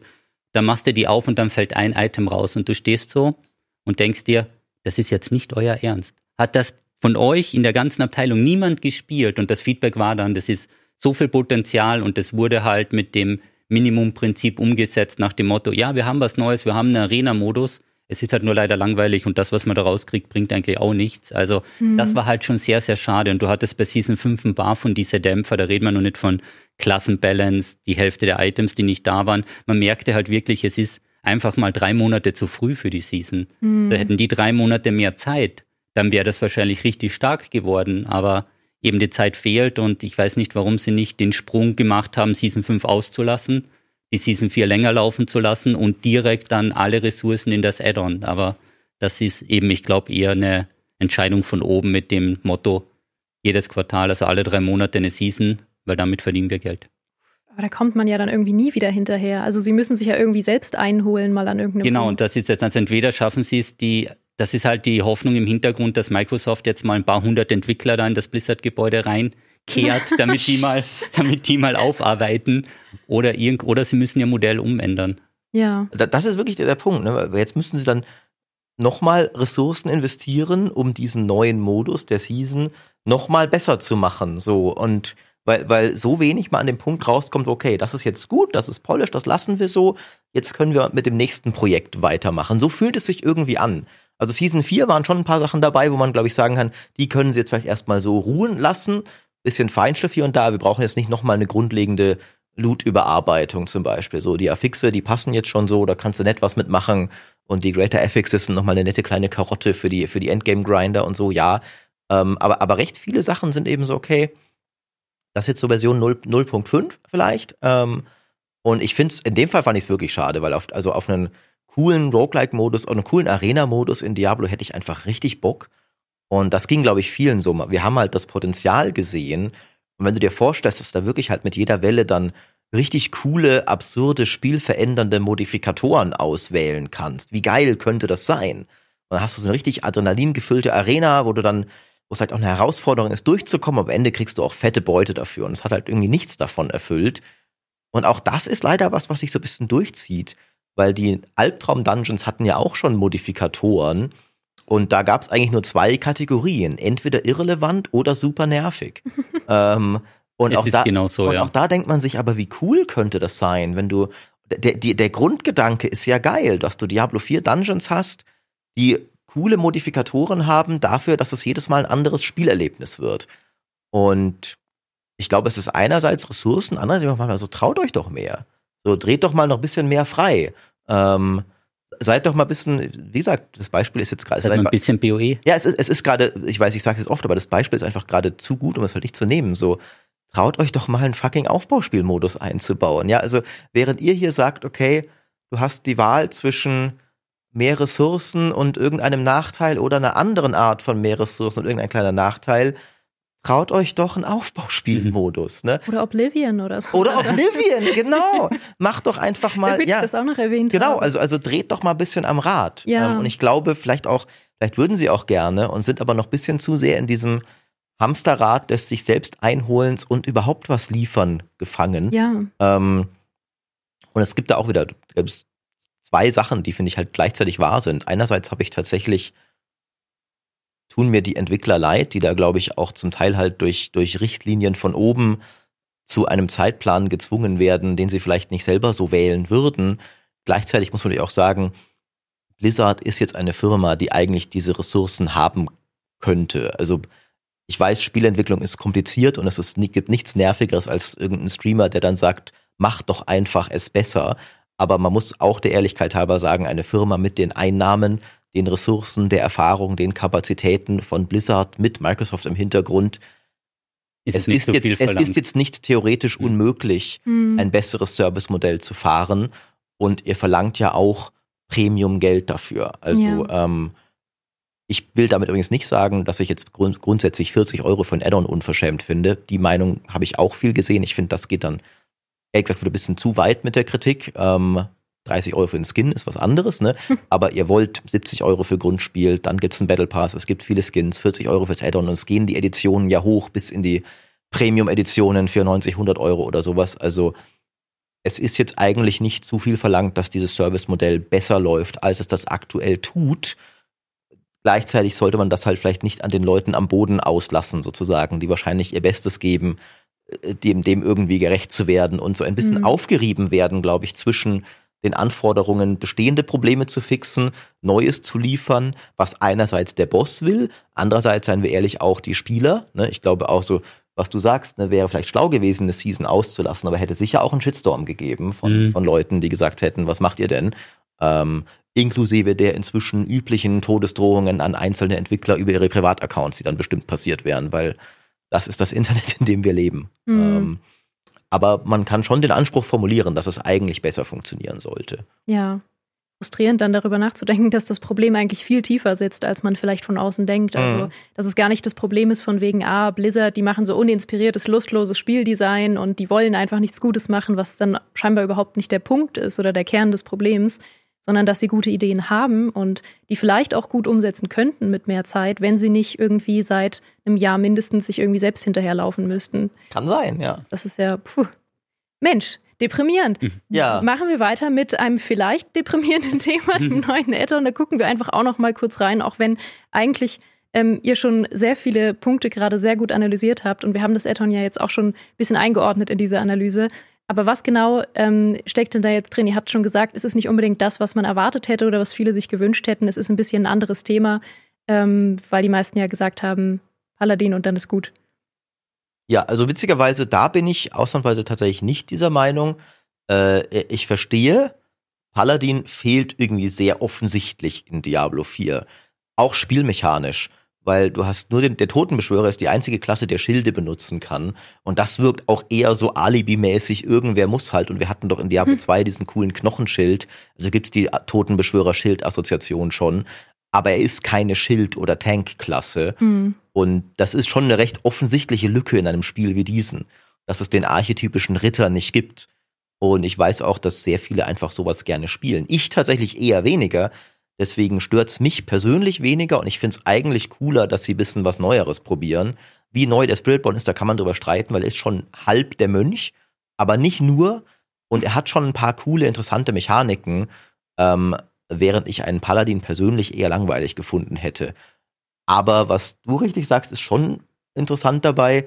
dann machst du die auf und dann fällt ein Item raus und du stehst so und denkst dir, das ist jetzt nicht euer Ernst. Hat das von euch in der ganzen Abteilung niemand gespielt? Und das Feedback war dann, das ist so viel Potenzial und das wurde halt mit dem Minimumprinzip umgesetzt nach dem Motto, ja, wir haben was Neues, wir haben einen Arena-Modus, es ist halt nur leider langweilig und das, was man da rauskriegt, bringt eigentlich auch nichts. Also mhm. das war halt schon sehr, sehr schade. Und du hattest bei Season fünf ein paar von diese Dämpfer, da reden wir noch nicht von Klassenbalance, die Hälfte der Items, die nicht da waren. Man merkte halt wirklich, es ist einfach mal drei Monate zu früh für die Season. Mhm. Da hätten die drei Monate mehr Zeit, dann wäre das wahrscheinlich richtig stark geworden. Aber eben die Zeit fehlt und ich weiß nicht, warum sie nicht den Sprung gemacht haben, Season fünf auszulassen, die Season vier länger laufen zu lassen und direkt dann alle Ressourcen in das Add-on. Aber das ist eben, ich glaube, eher eine Entscheidung von oben mit dem Motto, jedes Quartal, also alle drei Monate eine Season, weil damit verdienen wir Geld. Aber da kommt man ja dann irgendwie nie wieder hinterher. Also sie müssen sich ja irgendwie selbst einholen, mal an irgendeinem Genau, Punkt. Und das ist jetzt, also entweder schaffen sie es, die, das ist halt die Hoffnung im Hintergrund, dass Microsoft jetzt mal ein paar hundert Entwickler da in das Blizzard-Gebäude rein kehrt, damit die mal, damit die mal aufarbeiten oder irgend, oder sie müssen ihr Modell umändern. Ja. Das ist wirklich der, der Punkt, ne? Weil jetzt müssen sie dann nochmal Ressourcen investieren, um diesen neuen Modus der Season nochmal besser zu machen. So, und weil, weil so wenig mal an dem Punkt rauskommt, okay, das ist jetzt gut, das ist polished, das lassen wir so, jetzt können wir mit dem nächsten Projekt weitermachen. So fühlt es sich irgendwie an. Also Season vier waren schon ein paar Sachen dabei, wo man, glaube ich, sagen kann, die können sie jetzt vielleicht erstmal so ruhen lassen, bisschen Feinschliff hier und da. Wir brauchen jetzt nicht nochmal eine grundlegende Loot-Überarbeitung zum Beispiel. So, die Affixe, die passen jetzt schon so, da kannst du nett was mitmachen. Und die Greater Affixes sind nochmal eine nette kleine Karotte für die, für die Endgame-Grinder und so, ja. Ähm, aber, aber recht viele Sachen sind eben so, okay, das ist jetzt so Version null Punkt fünf vielleicht. Ähm, und ich finde es, in dem Fall fand ich es wirklich schade, weil auf, also auf einen coolen Roguelike-Modus und einen coolen Arena-Modus in Diablo hätte ich einfach richtig Bock. Und das ging, glaube ich, vielen so. Wir haben halt das Potenzial gesehen. Und wenn du dir vorstellst, dass du da wirklich halt mit jeder Welle dann richtig coole, absurde, spielverändernde Modifikatoren auswählen kannst, wie geil könnte das sein? Und dann hast du so eine richtig adrenalingefüllte Arena, wo du dann, wo es halt auch eine Herausforderung ist, durchzukommen. Am Ende kriegst du auch fette Beute dafür. Und es hat halt irgendwie nichts davon erfüllt. Und auch das ist leider was, was sich so ein bisschen durchzieht. Weil die Albtraum-Dungeons hatten ja auch schon Modifikatoren. Und da gab es eigentlich nur zwei Kategorien, entweder irrelevant oder super nervig. ähm, und auch, da, genau so, und ja. auch da denkt man sich, aber wie cool könnte das sein, wenn du, der, der, der Grundgedanke ist ja geil, dass du Diablo vier Dungeons hast, die coole Modifikatoren haben dafür, dass es jedes Mal ein anderes Spielerlebnis wird. Und ich glaube, es ist einerseits Ressourcen, andererseits, also traut euch doch mehr. So, dreht doch mal noch ein bisschen mehr frei. Ähm, Seid doch mal ein bisschen, wie gesagt, das Beispiel ist jetzt gerade. Seid mal ein bisschen B O E. Ja, es ist, es ist gerade, ich weiß, ich sage es oft, aber das Beispiel ist einfach gerade zu gut, um es halt nicht zu nehmen. So, traut euch doch mal einen fucking Aufbauspielmodus einzubauen. Ja, also während ihr hier sagt, okay, du hast die Wahl zwischen mehr Ressourcen und irgendeinem Nachteil oder einer anderen Art von mehr Ressourcen und irgendein kleiner Nachteil, traut euch doch einen Aufbauspielmodus, ne? Oder Oblivion oder so. Oder Oblivion, genau. Macht doch einfach mal. Damit ja, ich das auch noch erwähnt Genau, habe. also, also dreht doch mal ein bisschen am Rad. Ja. Ähm, und ich glaube, vielleicht auch, vielleicht würden sie auch gerne und sind aber noch ein bisschen zu sehr in diesem Hamsterrad des sich selbst Einholens und überhaupt was liefern gefangen. Ja. Ähm, und es gibt da auch wieder gibt's zwei Sachen, die, finde ich, halt gleichzeitig wahr sind. Einerseits habe ich tatsächlich tun mir die Entwickler leid, die da, glaube ich, auch zum Teil halt durch, durch Richtlinien von oben zu einem Zeitplan gezwungen werden, den sie vielleicht nicht selber so wählen würden. Gleichzeitig muss man natürlich auch sagen, Blizzard ist jetzt eine Firma, die eigentlich diese Ressourcen haben könnte. Also ich weiß, Spielentwicklung ist kompliziert und es ist, gibt nichts Nervigeres als irgendein Streamer, der dann sagt, mach doch einfach es besser. Aber man muss auch der Ehrlichkeit halber sagen, eine Firma mit den Einnahmen, den Ressourcen, der Erfahrung, den Kapazitäten von Blizzard mit Microsoft im Hintergrund. Ist es, nicht ist so jetzt, viel es verlangt. ist jetzt nicht theoretisch Hm. unmöglich, Hm. ein besseres Servicemodell zu fahren. Und ihr verlangt ja auch Premium-Geld dafür. Also Ja. ähm, ich will damit übrigens nicht sagen, dass ich jetzt grund- grundsätzlich vierzig Euro für ein Add-on unverschämt finde. Die Meinung habe ich auch viel gesehen. Ich finde, das geht dann, ehrlich gesagt, wieder ein bisschen zu weit mit der Kritik. Ähm, dreißig Euro für den Skin ist was anderes, ne? Aber ihr wollt siebzig Euro für Grundspiel, dann gibt es einen Battle Pass, es gibt viele Skins, vierzig Euro fürs Add-on und es gehen die Editionen ja hoch bis in die Premium-Editionen für neunzig, hundert Euro oder sowas. Also es ist jetzt eigentlich nicht zu viel verlangt, dass dieses Service-Modell besser läuft, als es das aktuell tut. Gleichzeitig sollte man das halt vielleicht nicht an den Leuten am Boden auslassen, sozusagen, die wahrscheinlich ihr Bestes geben, dem, dem irgendwie gerecht zu werden und so ein bisschen mhm. aufgerieben werden, glaube ich, zwischen den Anforderungen, bestehende Probleme zu fixen, Neues zu liefern, was einerseits der Boss will, andererseits, seien wir ehrlich, auch die Spieler. Ne? Ich glaube auch so, was du sagst, ne, wäre vielleicht schlau gewesen, eine Season auszulassen, aber hätte sicher auch einen Shitstorm gegeben von, mhm. von Leuten, die gesagt hätten, was macht ihr denn? Ähm, inklusive der inzwischen üblichen Todesdrohungen an einzelne Entwickler über ihre Privataccounts, die dann bestimmt passiert wären, weil das ist das Internet, in dem wir leben. Mhm. Ähm, aber man kann schon den Anspruch formulieren, dass es eigentlich besser funktionieren sollte. Ja, frustrierend dann darüber nachzudenken, dass das Problem eigentlich viel tiefer sitzt, als man vielleicht von außen denkt. Also, mhm. dass es gar nicht das Problem ist von wegen, ah, Blizzard, die machen so uninspiriertes, lustloses Spieldesign und die wollen einfach nichts Gutes machen, was dann scheinbar überhaupt nicht der Punkt ist oder der Kern des Problems, sondern dass sie gute Ideen haben und die vielleicht auch gut umsetzen könnten mit mehr Zeit, wenn sie nicht irgendwie seit einem Jahr mindestens sich irgendwie selbst hinterherlaufen müssten. Kann sein, ja. Das ist ja, puh. Mensch, deprimierend. Ja. Machen wir weiter mit einem vielleicht deprimierenden Thema, dem neuen Add-on. Da gucken wir einfach auch noch mal kurz rein, auch wenn eigentlich ähm, ihr schon sehr viele Punkte gerade sehr gut analysiert habt und wir haben das Add-on ja jetzt auch schon ein bisschen eingeordnet in diese Analyse. Aber was genau ähm, steckt denn da jetzt drin? Ihr habt schon gesagt, es ist nicht unbedingt das, was man erwartet hätte oder was viele sich gewünscht hätten. Es ist ein bisschen ein anderes Thema, ähm, weil die meisten ja gesagt haben, Paladin und dann ist gut. Ja, also witzigerweise, da bin ich ausnahmsweise tatsächlich nicht dieser Meinung. Äh, ich verstehe, Paladin fehlt irgendwie sehr offensichtlich in Diablo vier. Auch spielmechanisch. Weil du hast nur den, der Totenbeschwörer ist die einzige Klasse, der Schilde benutzen kann. Und das wirkt auch eher so alibimäßig, irgendwer muss halt. Und wir hatten doch in Diablo zwei diesen coolen Knochenschild. Also gibt's die Totenbeschwörer-Schild-Assoziation schon. Aber er ist keine Schild- oder Tank-Klasse. Mhm. Und das ist schon eine recht offensichtliche Lücke in einem Spiel wie diesen. Dass es den archetypischen Ritter nicht gibt. Und ich weiß auch, dass sehr viele einfach sowas gerne spielen. Ich tatsächlich eher weniger. Deswegen stört's mich persönlich weniger und ich find's eigentlich cooler, dass sie ein bisschen was Neueres probieren. Wie neu der Spiritborn ist, da kann man drüber streiten, weil er ist schon halb der Mönch, aber nicht nur. Und er hat schon ein paar coole, interessante Mechaniken, ähm, während ich einen Paladin persönlich eher langweilig gefunden hätte. Aber was du richtig sagst, ist schon interessant dabei.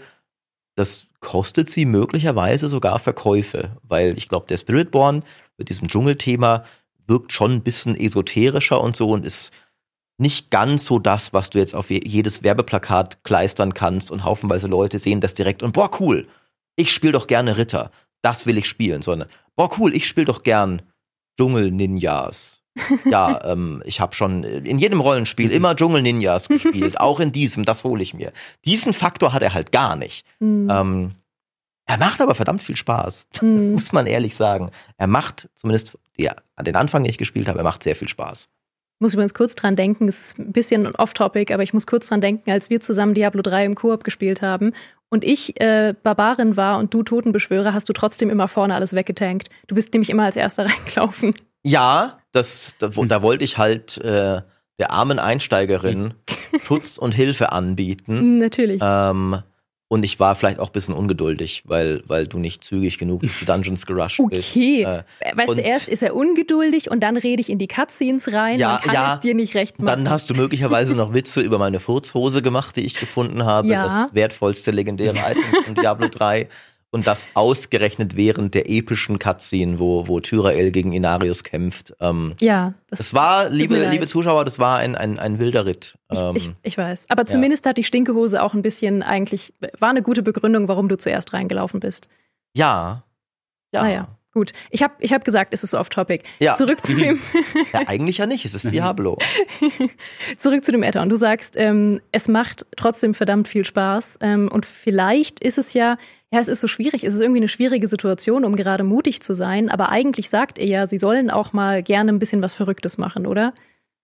Das kostet sie möglicherweise sogar Verkäufe, weil ich glaube, der Spiritborn mit diesem Dschungelthema wirkt schon ein bisschen esoterischer und so und ist nicht ganz so das, was du jetzt auf jedes Werbeplakat kleistern kannst und haufenweise Leute sehen das direkt und boah, cool, ich spiele doch gerne Ritter, das will ich spielen, sondern boah, cool, ich spiele doch gern Dschungel-Ninjas. Ja, ähm, ich habe schon in jedem Rollenspiel immer Dschungel-Ninjas gespielt, auch in diesem, das hole ich mir. Diesen Faktor hat er halt gar nicht. Mhm. Ähm, Er macht aber verdammt viel Spaß. Das mhm. muss man ehrlich sagen. Er macht, zumindest ja, an den Anfang, den ich gespielt habe, er macht sehr viel Spaß. Ich muss übrigens kurz dran denken, es ist ein bisschen off-topic, aber ich muss kurz dran denken, als wir zusammen Diablo drei im Koop gespielt haben und ich äh, Barbarin war und du Totenbeschwörer, hast du trotzdem immer vorne alles weggetankt. Du bist nämlich immer als Erster reingelaufen. Ja, das, da, da wollte ich halt äh, der armen Einsteigerin Schutz und Hilfe anbieten. Natürlich. Ähm, Und ich war vielleicht auch ein bisschen ungeduldig, weil, weil du nicht zügig genug durch die Dungeons gerusht bist. Okay. Äh, weißt du, erst ist er ungeduldig und dann rede ich in die Cutscenes rein ja, und kann ja, es dir nicht recht machen. Dann hast du möglicherweise noch Witze über meine Furzhose gemacht, die ich gefunden habe. Ja. Das wertvollste legendäre Item von Diablo drei. Und das ausgerechnet während der epischen Cutscene, wo, wo Tyrael gegen Inarius kämpft. Ähm, ja. Das es war, liebe, liebe Zuschauer, das war ein, ein, ein wilder Ritt. Ähm, ich, ich, ich weiß. Aber zumindest ja. hat die Stinkehose auch ein bisschen eigentlich, war eine gute Begründung, warum du zuerst reingelaufen bist. Ja. Ja. Naja, gut. Ich habe ich hab gesagt, es ist so off-topic. Ja. Zurück zu dem... ja, eigentlich ja nicht. Es ist Diablo. Zurück zu dem Add-on. Du sagst, ähm, es macht trotzdem verdammt viel Spaß. Ähm, und vielleicht ist es ja... Ja, es ist so schwierig. Es ist irgendwie eine schwierige Situation, um gerade mutig zu sein. Aber eigentlich sagt er ja, sie sollen auch mal gerne ein bisschen was Verrücktes machen, oder?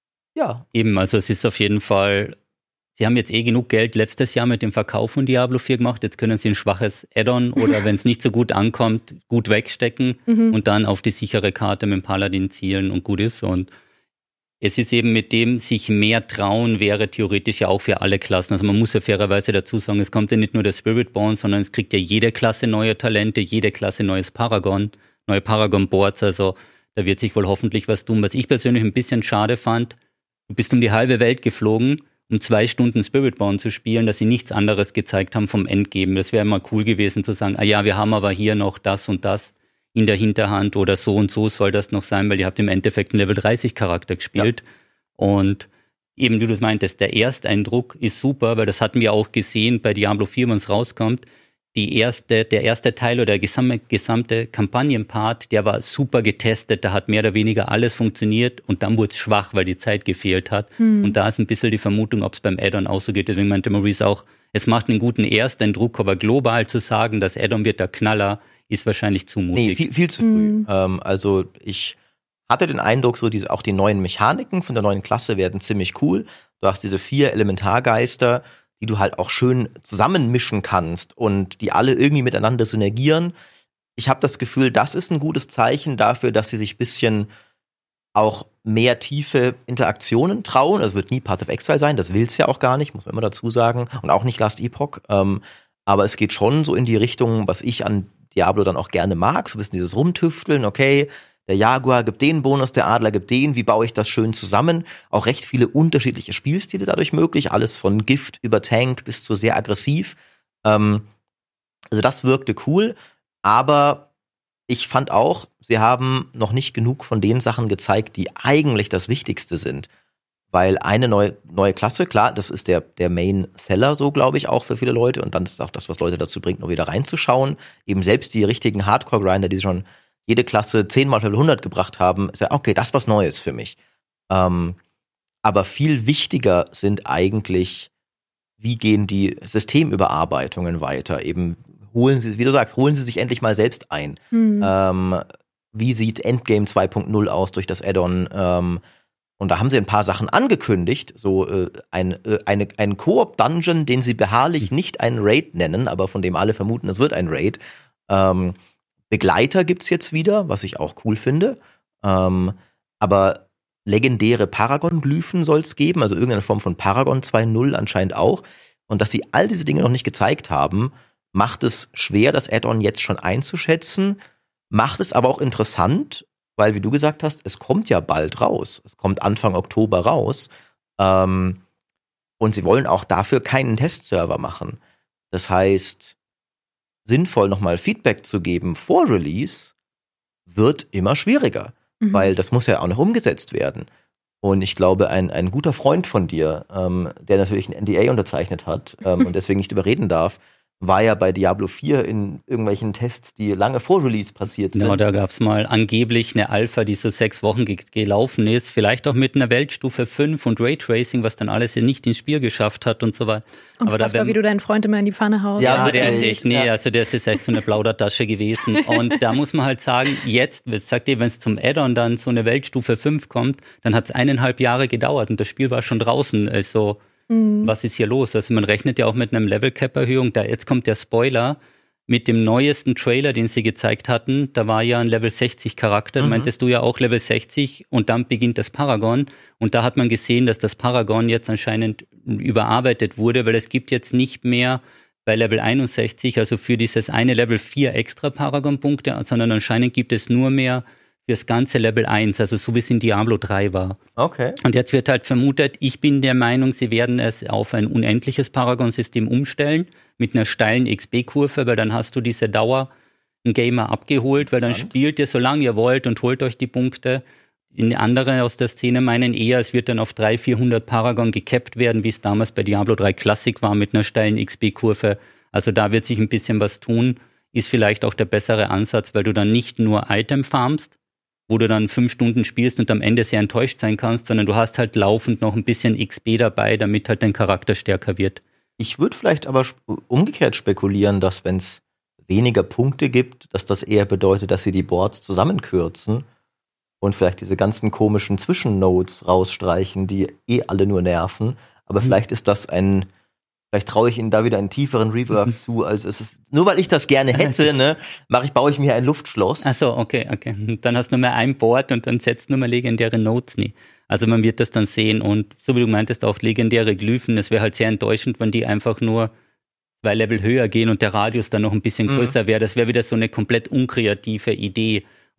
Ja. Eben, also es ist auf jeden Fall, sie haben jetzt eh genug Geld letztes Jahr mit dem Verkauf von Diablo vier gemacht. Jetzt können sie ein schwaches Add-on oder wenn es nicht so gut ankommt, gut wegstecken mhm. und dann auf die sichere Karte mit dem Paladin zielen und gut ist. Und es ist eben mit dem sich mehr trauen, wäre theoretisch ja auch für alle Klassen. Also man muss ja fairerweise dazu sagen, es kommt ja nicht nur der Spiritborn, sondern es kriegt ja jede Klasse neue Talente, jede Klasse neues Paragon, neue Paragon-Boards, also da wird sich wohl hoffentlich was tun. Was ich persönlich ein bisschen schade fand, du bist um die halbe Welt geflogen, um zwei Stunden Spiritbound zu spielen, dass sie nichts anderes gezeigt haben vom Endgame. Das wäre immer cool gewesen zu sagen, ah ja, wir haben aber hier noch das und das in der Hinterhand oder so und so soll das noch sein, weil ihr habt im Endeffekt einen Level dreißig Charakter gespielt. Ja. Und eben, wie du es meintest, der Ersteindruck ist super, weil das hatten wir auch gesehen bei Diablo vier, wenn es rauskommt. Die erste, der erste Teil oder der gesamte, gesamte Kampagnenpart, der war super getestet, da hat mehr oder weniger alles funktioniert und dann wurde es schwach, weil die Zeit gefehlt hat. Hm. Und da ist ein bisschen die Vermutung, ob es beim Add-on auch so geht. Deswegen meinte Maurice auch, es macht einen guten Ersteindruck, aber global zu sagen, das Add-on wird der Knaller, ist wahrscheinlich zu mutig. Nee, viel, viel zu früh. Mhm. Ähm, also ich hatte den Eindruck, so diese, auch die neuen Mechaniken von der neuen Klasse werden ziemlich cool. Du hast diese vier Elementargeister, die du halt auch schön zusammenmischen kannst und die alle irgendwie miteinander synergieren. Ich habe das Gefühl, das ist ein gutes Zeichen dafür, dass sie sich ein bisschen auch mehr tiefe Interaktionen trauen. Es wird nie Path of Exile sein, das will es ja auch gar nicht, muss man immer dazu sagen. Und auch nicht Last Epoch. Ähm, aber es geht schon so in die Richtung, was ich an Diablo dann auch gerne mag. So ein bisschen dieses Rumtüfteln, okay, der Jaguar gibt den Bonus, der Adler gibt den, wie baue ich das schön zusammen? Auch recht viele unterschiedliche Spielstile dadurch möglich, alles von Gift über Tank bis zu sehr aggressiv. Ähm, also das wirkte cool, aber ich fand auch, sie haben noch nicht genug von den Sachen gezeigt, die eigentlich das Wichtigste sind. Weil eine neue, neue Klasse, klar, das ist der, der Main-Seller so, glaube ich, auch für viele Leute. Und dann ist auch das, was Leute dazu bringt, noch wieder reinzuschauen. Eben selbst die richtigen Hardcore-Grinder, die schon jede Klasse zehnmal Level hundert gebracht haben, ist ja, okay, das ist was Neues für mich. Ähm, aber viel wichtiger sind eigentlich, wie gehen die Systemüberarbeitungen weiter? Eben holen sie, wie du sagst, holen sie sich endlich mal selbst ein. Mhm. Ähm, wie sieht Endgame zwei Punkt null aus durch das Add-on? Ähm, Und da haben sie ein paar Sachen angekündigt, so äh, ein, äh, eine, ein Koop-Dungeon, den sie beharrlich nicht einen Raid nennen, aber von dem alle vermuten, es wird ein Raid. Ähm, Begleiter gibt's jetzt wieder, was ich auch cool finde. Ähm, aber legendäre Paragon-Glyphen soll's geben, also irgendeine Form von Paragon zwei Punkt null anscheinend auch. Und dass sie all diese Dinge noch nicht gezeigt haben, macht es schwer, das Add-on jetzt schon einzuschätzen, macht es aber auch interessant, weil, wie du gesagt hast, es kommt ja bald raus. Es kommt Anfang Oktober raus. Ähm, und sie wollen auch dafür keinen Testserver machen. Das heißt, sinnvoll nochmal Feedback zu geben vor Release wird immer schwieriger. Mhm. Weil das muss ja auch noch umgesetzt werden. Und ich glaube, ein, ein guter Freund von dir, ähm, der natürlich ein N D A unterzeichnet hat ähm, und deswegen nicht überreden darf, war ja bei Diablo vier in irgendwelchen Tests, die lange vor Release passiert sind. Genau, da gab es mal angeblich eine Alpha, die so sechs Wochen ge- gelaufen ist, vielleicht auch mit einer Weltstufe fünf und Raytracing, was dann alles ja nicht ins Spiel geschafft hat und so weiter. Und was war, wie du deinen Freund immer in die Pfanne haust. Ja, ja, der ist echt, nee, ja. also das ist echt so eine Plaudertasche gewesen. Und da muss man halt sagen, jetzt, sagt ihr, wenn es zum Add-on dann so eine Weltstufe fünf kommt, dann hat es eineinhalb Jahre gedauert und das Spiel war schon draußen, also was ist hier los? Also man rechnet ja auch mit einem Level-Cap-Erhöhung. Da jetzt kommt der Spoiler mit dem neuesten Trailer, den sie gezeigt hatten. Da war ja ein Level sechzig Charakter. Mhm. Da meintest du ja auch Level sechzig und dann beginnt das Paragon. Und da hat man gesehen, dass das Paragon jetzt anscheinend überarbeitet wurde, weil es gibt jetzt nicht mehr bei Level einundsechzig, also für dieses eine Level vier extra Paragon-Punkte, sondern anscheinend gibt es nur mehr das ganze Level eins, also so wie es in Diablo drei war. Okay. Und jetzt wird halt vermutet, ich bin der Meinung, sie werden es auf ein unendliches Paragon-System umstellen, mit einer steilen X P-Kurve, weil dann hast du diese Dauer einen Gamer abgeholt, weil dann spielt ihr, solange ihr wollt und holt euch die Punkte. Die andere aus der Szene meinen eher, es wird dann auf dreihundert, vierhundert Paragon gekappt werden, wie es damals bei Diablo drei Classic war, mit einer steilen X P-Kurve. Also da wird sich ein bisschen was tun, ist vielleicht auch der bessere Ansatz, weil du dann nicht nur Item farmst, wo du dann fünf Stunden spielst und am Ende sehr enttäuscht sein kannst, sondern du hast halt laufend noch ein bisschen X P dabei, damit halt dein Charakter stärker wird. Ich würde vielleicht aber umgekehrt spekulieren, dass wenn es weniger Punkte gibt, dass das eher bedeutet, dass sie die Boards zusammenkürzen und vielleicht diese ganzen komischen Zwischennodes rausstreichen, die eh alle nur nerven. Aber mhm. vielleicht ist das ein Vielleicht traue ich ihnen da wieder einen tieferen Rework zu, als es ist. Nur weil ich das gerne hätte, ne, mache ich, baue ich mir ein Luftschloss. Ach so, okay, okay. Dann hast du nur mehr ein Board und dann setzt nur mehr legendäre Nodes nie. Also man wird das dann sehen und so wie du meintest, auch legendäre Glyphen. Es wäre halt sehr enttäuschend, wenn die einfach nur zwei Level höher gehen und der Radius dann noch ein bisschen größer mhm. wäre. Das wäre wieder so eine komplett unkreative Idee.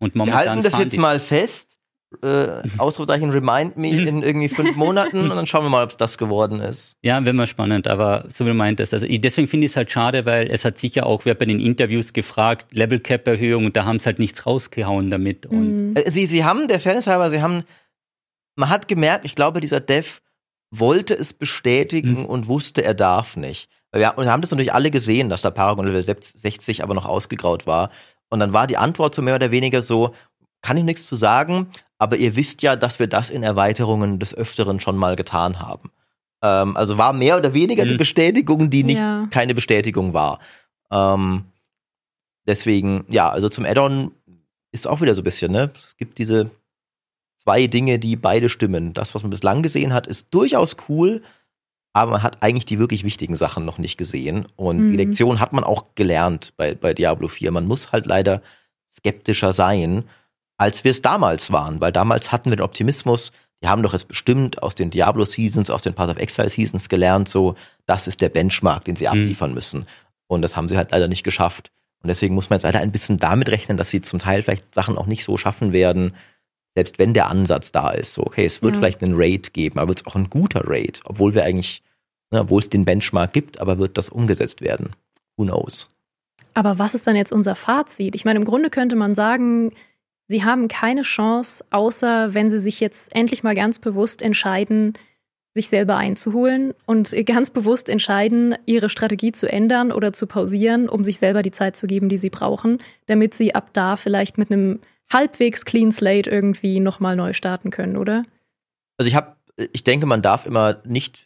Und Wir momentan halten das fahren jetzt die- mal fest. Äh, Ausrufezeichen Remind Me in irgendwie fünf Monaten und dann schauen wir mal, ob es das geworden ist. Ja, wäre mal spannend, aber so wie du meintest, also ich, deswegen finde ich es halt schade, weil es hat sicher auch, wer bei den Interviews gefragt, Level Cap Erhöhung und da haben sie halt nichts rausgehauen damit. Und Mhm. Äh, Sie, sie haben, der Fairness halber, sie haben, man hat gemerkt, ich glaube, dieser Dev wollte es bestätigen Mhm. und wusste, er darf nicht. Weil Wir, und wir haben das natürlich alle gesehen, dass der Paragon Level sechzig aber noch ausgegraut war. Und dann war die Antwort so mehr oder weniger so, kann ich nichts zu sagen, aber ihr wisst ja, dass wir das in Erweiterungen des Öfteren schon mal getan haben. Ähm, also war mehr oder weniger die Mhm. Bestätigung, die nicht Ja. keine Bestätigung war. Ähm, deswegen, ja, also zum Add-on ist auch wieder so ein bisschen, ne? Es gibt diese zwei Dinge, die beide stimmen. Das, was man bislang gesehen hat, ist durchaus cool, aber man hat eigentlich die wirklich wichtigen Sachen noch nicht gesehen. Und Mhm. die Lektion hat man auch gelernt bei, bei Diablo vier. Man muss halt leider skeptischer sein, als wir es damals waren. Weil damals hatten wir den Optimismus, die haben doch jetzt bestimmt aus den Diablo-Seasons, aus den Path of Exile-Seasons gelernt, so, das ist der Benchmark, den sie Mhm. abliefern müssen. Und das haben sie halt leider nicht geschafft. Und deswegen muss man jetzt leider ein bisschen damit rechnen, dass sie zum Teil vielleicht Sachen auch nicht so schaffen werden, selbst wenn der Ansatz da ist. So, okay, es wird Ja. vielleicht einen Raid geben, aber wird es auch ein guter Raid, obwohl wir eigentlich, ne, obwohl es den Benchmark gibt, aber wird das umgesetzt werden? Who knows? Aber was ist dann jetzt unser Fazit? Ich meine, im Grunde könnte man sagen, sie haben keine Chance, außer wenn sie sich jetzt endlich mal ganz bewusst entscheiden, sich selber einzuholen und ganz bewusst entscheiden, ihre Strategie zu ändern oder zu pausieren, um sich selber die Zeit zu geben, die sie brauchen, damit sie ab da vielleicht mit einem halbwegs clean slate irgendwie nochmal neu starten können, oder? Also ich habe, ich denke, man darf immer nicht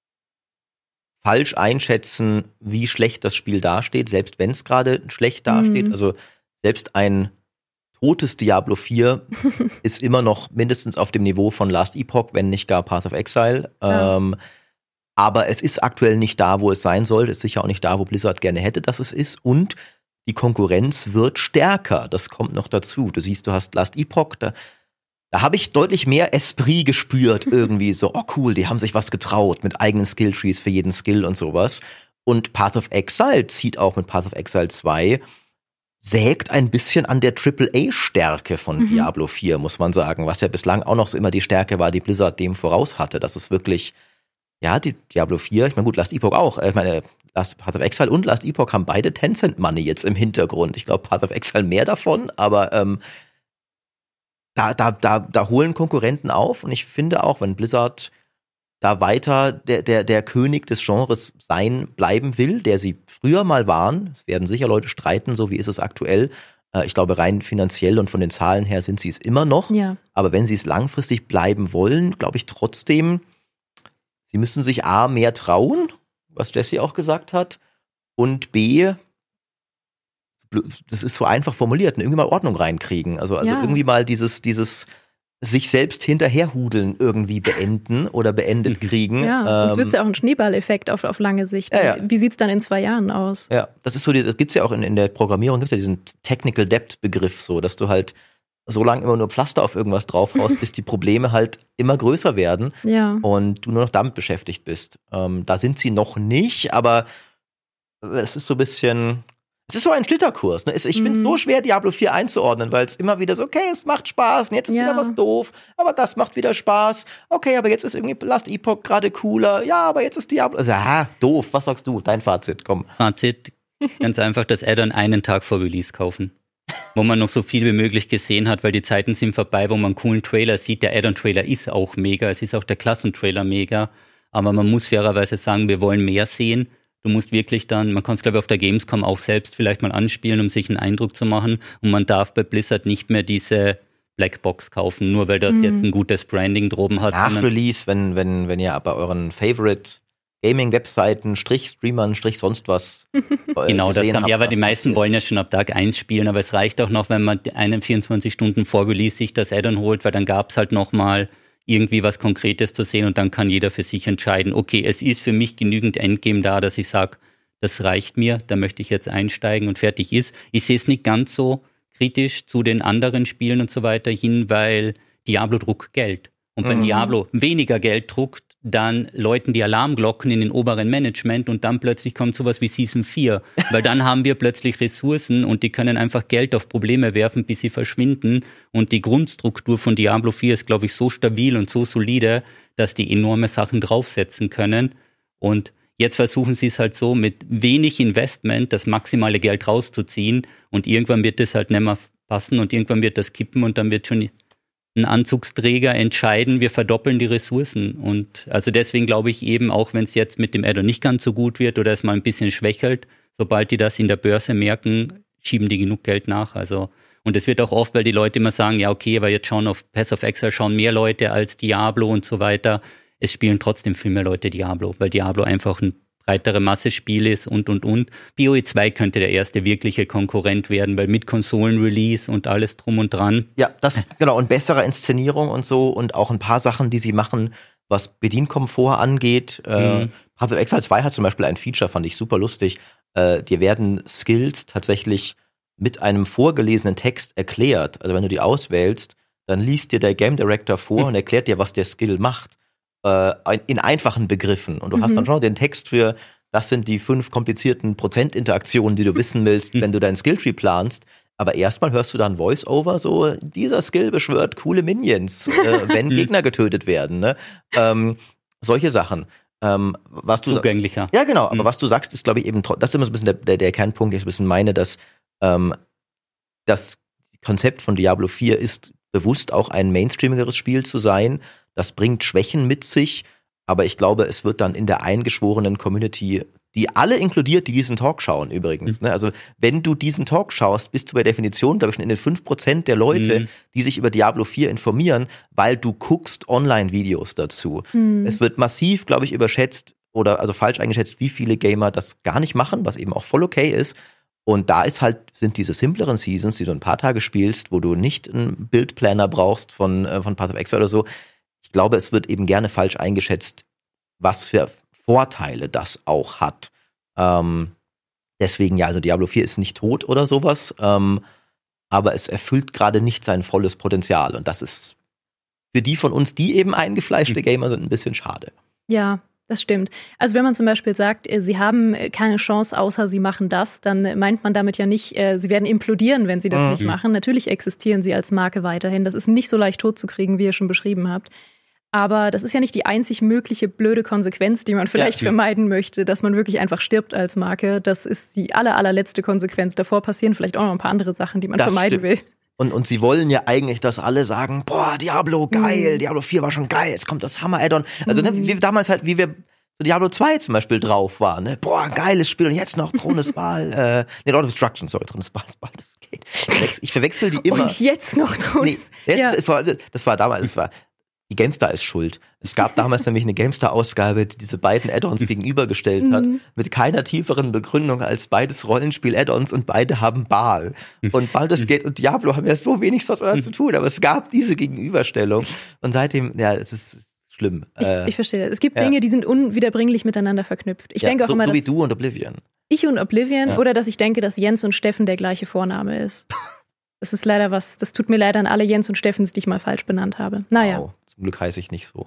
falsch einschätzen, wie schlecht das Spiel dasteht, selbst wenn es gerade schlecht dasteht. Mhm. Also selbst ein totes Diablo vier ist immer noch mindestens auf dem Niveau von Last Epoch, wenn nicht gar Path of Exile. Ja. Ähm, aber es ist aktuell nicht da, wo es sein soll. Es ist sicher auch nicht da, wo Blizzard gerne hätte, dass es ist. Und die Konkurrenz wird stärker. Das kommt noch dazu. Du siehst, du hast Last Epoch, da, da habe ich deutlich mehr Esprit gespürt irgendwie. So, oh cool, die haben sich was getraut mit eigenen Skilltrees für jeden Skill und sowas. Und Path of Exile zieht auch mit Path of Exile zwei, sägt ein bisschen an der Triple A-Stärke von Mhm. Diablo vier, muss man sagen. Was ja bislang auch noch so immer die Stärke war, die Blizzard dem voraus hatte. Das ist wirklich, ja, die Diablo vier, ich meine gut, Last Epoch auch. Ich meine, Last Path of Exile und Last Epoch haben beide Tencent Money jetzt im Hintergrund. Ich glaube, Path of Exile mehr davon, aber ähm, da, da, da, da holen Konkurrenten auf und ich finde auch, wenn Blizzard da weiter der, der, der König des Genres sein bleiben will, der sie früher mal waren, es werden sicher Leute streiten, so wie ist es aktuell. Äh, ich glaube, rein finanziell und von den Zahlen her sind sie es immer noch. Ja. Aber wenn sie es langfristig bleiben wollen, glaube ich trotzdem, sie müssen sich A, mehr trauen, was Jesse auch gesagt hat, und B, das ist so einfach formuliert, irgendwie mal Ordnung reinkriegen. Also, also Ja. irgendwie mal dieses, dieses sich selbst hinterherhudeln irgendwie beenden oder beendet kriegen. Ja, sonst Ähm, wird es ja auch ein Schneeballeffekt auf, auf lange Sicht. Ja, ja. Wie sieht es dann in zwei Jahren aus? Ja, das ist so, das gibt's ja auch in, in der Programmierung, gibt ja diesen Technical Debt Begriff, so, dass du halt so lange immer nur Pflaster auf irgendwas draufhaust, bis die Probleme halt immer größer werden Ja. und du nur noch damit beschäftigt bist. Ähm, da sind sie noch nicht, aber es ist so ein bisschen, es ist so ein Schlitterkurs. Ne? Ich finde es Mhm. so schwer, Diablo vier einzuordnen, weil es immer wieder so, okay, es macht Spaß und jetzt ist Ja. wieder was doof, aber das macht wieder Spaß. Okay, aber jetzt ist irgendwie Last Epoch gerade cooler. Ja, aber jetzt ist Diablo, also, ah, doof. Was sagst du? Dein Fazit, komm. Fazit, ganz einfach das Add-on einen Tag vor Release kaufen. Wo man noch so viel wie möglich gesehen hat, weil die Zeiten sind vorbei, wo man einen coolen Trailer sieht. Der Add-on-Trailer ist auch mega, es ist auch der Klassentrailer mega, aber man muss fairerweise sagen, wir wollen mehr sehen. Du musst wirklich dann, man kann es glaube ich auf der Gamescom auch selbst vielleicht mal anspielen, um sich einen Eindruck zu machen, und man darf bei Blizzard nicht mehr diese Blackbox kaufen, nur weil das Mhm. jetzt ein gutes Branding droben hat. Nach sondern- Release, wenn, wenn, wenn ihr bei euren Favorite Gaming-Webseiten, Strich Streamern, Strich sonst was äh, Genau, das gesehen kann, habt, ja, aber was die meisten passiert. wollen ja schon ab Tag eins spielen, aber es reicht auch noch, wenn man einen vierundzwanzig Stunden vor Release sich das Add-on holt, weil dann gab es halt noch mal irgendwie was Konkretes zu sehen und dann kann jeder für sich entscheiden, okay, es ist für mich genügend Endgame da, dass ich sage, das reicht mir, da möchte ich jetzt einsteigen und fertig ist. Ich sehe es nicht ganz so kritisch zu den anderen Spielen und so weiter hin, weil Diablo druckt Geld. Und wenn Mhm. Diablo weniger Geld druckt, dann läuten die Alarmglocken in den oberen Management und dann plötzlich kommt sowas wie Season vier. Weil dann haben wir plötzlich Ressourcen und die können einfach Geld auf Probleme werfen, bis sie verschwinden. Und die Grundstruktur von Diablo vier ist, glaube ich, so stabil und so solide, dass die enorme Sachen draufsetzen können. Und jetzt versuchen sie es halt so, mit wenig Investment das maximale Geld rauszuziehen. Und irgendwann wird das halt nicht mehr passen und irgendwann wird das kippen und dann wird schon ein Anzugsträger entscheiden, wir verdoppeln die Ressourcen. Und also deswegen glaube ich eben, auch wenn es jetzt mit dem Add-on nicht ganz so gut wird oder es mal ein bisschen schwächelt, sobald die das in der Börse merken, schieben die genug Geld nach. Also, und es wird auch oft, weil die Leute immer sagen, ja okay, aber jetzt schauen auf Path of Exile schauen mehr Leute als Diablo und so weiter. Es spielen trotzdem viel mehr Leute Diablo, weil Diablo einfach ein breitere Massespiel ist und, und, und. P O E zwei könnte der erste wirkliche Konkurrent werden, weil mit Konsolenrelease und alles drum und dran. Ja, das, genau, und bessere Inszenierung und so und auch ein paar Sachen, die sie machen, was Bedienkomfort angeht. Mhm. Äh, Path of Exile zwei hat zum Beispiel ein Feature, fand ich super lustig. Äh, dir werden Skills tatsächlich mit einem vorgelesenen Text erklärt. Also wenn du die auswählst, dann liest dir der Game Director vor mhm. und erklärt dir, was der Skill macht. In einfachen Begriffen. Und du mhm. hast dann schon den Text für, das sind die fünf komplizierten Prozentinteraktionen, die du wissen willst, wenn du deinen Skilltree planst. Aber erstmal hörst du dann Voice-Over, so, dieser Skill beschwört coole Minions, äh, wenn Gegner getötet werden. Ne? Ähm, solche Sachen. Ähm, was du Zugänglicher. Ja, genau. Aber mhm. was du sagst, ist, glaube ich, eben, das ist immer so ein bisschen der, der, der Kernpunkt, den ich ein bisschen meine, dass ähm, das Konzept von Diablo vier ist, bewusst auch ein mainstreamigeres Spiel zu sein. Das bringt Schwächen mit sich, aber ich glaube, es wird dann in der eingeschworenen Community, die alle inkludiert, die diesen Talk schauen übrigens. Mhm. Ne? Also wenn du diesen Talk schaust, bist du bei Definition, glaube ich, schon in den fünf Prozent der Leute, mhm. die sich über Diablo vier informieren, weil du guckst Online-Videos dazu. Mhm. Es wird massiv, glaube ich, überschätzt oder also falsch eingeschätzt, wie viele Gamer das gar nicht machen, was eben auch voll okay ist. Und da ist halt, sind diese simpleren Seasons, die du ein paar Tage spielst, wo du nicht einen Bildplaner brauchst von, äh, von Path of Exile oder so. Ich glaube, es wird eben gerne falsch eingeschätzt, was für Vorteile das auch hat. Ähm, deswegen, ja, also Diablo vier ist nicht tot oder sowas, ähm, aber es erfüllt gerade nicht sein volles Potenzial. Und das ist für die von uns, die eben eingefleischte Gamer sind, ein bisschen schade. Ja, das stimmt. Also wenn man zum Beispiel sagt, sie haben keine Chance, außer sie machen das, dann meint man damit ja nicht, sie werden implodieren, wenn sie das mhm. nicht machen. Natürlich existieren sie als Marke weiterhin. Das ist nicht so leicht totzukriegen, wie ihr schon beschrieben habt. Aber das ist ja nicht die einzig mögliche blöde Konsequenz, die man vielleicht ja, vermeiden möchte, dass man wirklich einfach stirbt als Marke. Das ist die aller, allerletzte Konsequenz. Davor passieren vielleicht auch noch ein paar andere Sachen, die man das vermeiden stimmt. will. Und, und sie wollen ja eigentlich, dass alle sagen, boah, Diablo, geil, mhm. Diablo vier war schon geil, jetzt kommt das Hammer-Add-on. Also, ne, wie wir damals halt, wie wir Diablo zwei zum Beispiel drauf waren, ne? Boah, geiles Spiel und jetzt noch Thron des Baal, äh, nee, Lord of Destruction, sorry, Thron des Baal, das geht. Ich verwechsel die immer. Und jetzt noch Thron des nee, ja. Das war damals, das war, die GameStar ist schuld. Es gab damals nämlich eine GameStar-Ausgabe, die diese beiden Add-ons gegenübergestellt hat, mhm. mit keiner tieferen Begründung als beides Rollenspiel-Add-ons und beide haben Baal. Und Baldur's Gate und Diablo haben ja so wenig was miteinander zu tun, aber es gab diese Gegenüberstellung. Und seitdem, ja, es ist schlimm. Ich, äh, ich verstehe das. Es gibt ja. Dinge, die sind unwiederbringlich miteinander verknüpft. Ich ja, denke auch so, immer, so dass wie du und Oblivion. Ich und Oblivion ja. oder dass ich denke, dass Jens und Steffen der gleiche Vorname ist. Das ist leider was, das tut mir leid an alle Jens und Steffens, die ich mal falsch benannt habe. Naja. Wow, zum Glück heiße ich nicht so.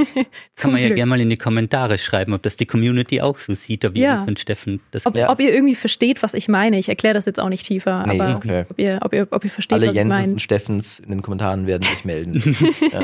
Kann man ja Glück. gerne mal in die Kommentare schreiben, ob das die Community auch so sieht, ob ja. Jens und Steffen das ob, ja. ob ihr irgendwie versteht, was ich meine. Ich erkläre das jetzt auch nicht tiefer, nee, aber okay. ob, ihr, ob, ihr, ob ihr versteht, alle was ich meine. Alle Jens und Steffens in den Kommentaren werden sich melden. ja.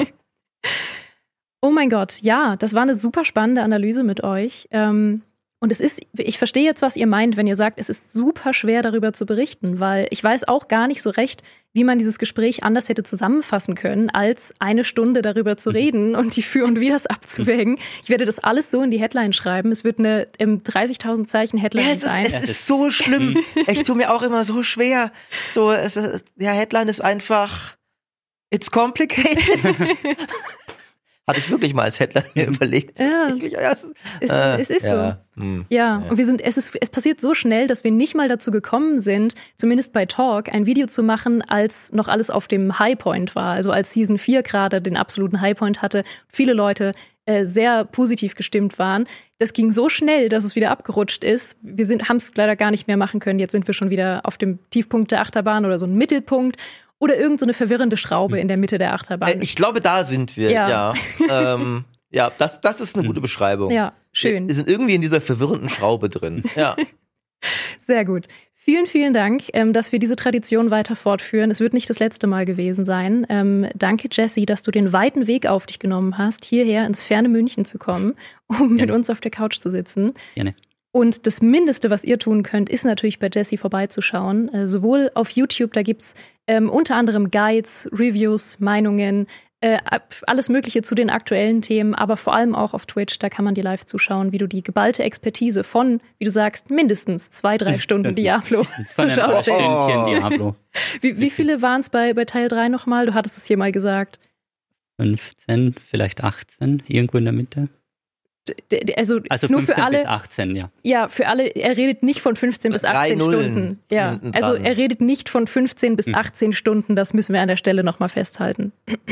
Oh mein Gott, ja, das war eine super spannende Analyse mit euch. Ähm, Und es ist, ich verstehe jetzt, was ihr meint, wenn ihr sagt, es ist super schwer, darüber zu berichten, weil ich weiß auch gar nicht so recht, wie man dieses Gespräch anders hätte zusammenfassen können, als eine Stunde darüber zu reden und die Für und Widers abzuwägen. Ich werde das alles so in die Headline schreiben. Es wird eine ähm, dreißigtausend Zeichen Headline ja, es sein. Ist, es ist so schlimm. Ich tue mir auch immer so schwer. So, es, ja, Headline ist einfach, it's complicated. Hatte ich wirklich mal als Headline mir überlegt. Ja, wirklich, ja es, es, äh, es ist ja, so. Hm, ja, ja, und wir sind, es, ist, es passiert so schnell, dass wir nicht mal dazu gekommen sind, zumindest bei Talk, ein Video zu machen, als noch alles auf dem Highpoint war. Also als Season vier gerade den absoluten Highpoint hatte, viele Leute äh, sehr positiv gestimmt waren. Das ging so schnell, dass es wieder abgerutscht ist. Wir haben es leider gar nicht mehr machen können. Jetzt sind wir schon wieder auf dem Tiefpunkt der Achterbahn oder so ein Mittelpunkt. Oder irgend so eine verwirrende Schraube in der Mitte der Achterbahn. Ich glaube, da sind wir, ja. ja. ähm, Ja, das, das ist eine gute Beschreibung. Ja, schön. Wir sind irgendwie in dieser verwirrenden Schraube drin. Ja. Sehr gut. Vielen, vielen Dank, ähm, dass wir diese Tradition weiter fortführen. Es wird nicht das letzte Mal gewesen sein. Ähm, danke, Jesse, dass du den weiten Weg auf dich genommen hast, hierher ins ferne München zu kommen, um mit uns auf der Couch zu sitzen. Gerne. Und das Mindeste, was ihr tun könnt, ist natürlich bei Jesse vorbeizuschauen. Äh, sowohl auf YouTube, da gibt es ähm, unter anderem Guides, Reviews, Meinungen, äh, alles Mögliche zu den aktuellen Themen, aber vor allem auch auf Twitch, da kann man dir live zuschauen, wie du die geballte Expertise von, wie du sagst, mindestens zwei, drei Stunden Diablo zur Schau stellst. Oh. Diablo. Wie, wie viele waren es bei, bei Teil drei nochmal? Du hattest es hier mal gesagt. fünfzehn, vielleicht achtzehn, irgendwo in der Mitte. D- d- Also, Also nur fünfzehn für alle, bis achtzehn, ja. Ja, für alle, er redet nicht von fünfzehn bis achtzehn Nullen Stunden. Ja, hinten also dran. er redet nicht von fünfzehn bis achtzehn Stunden, das müssen wir an der Stelle nochmal festhalten.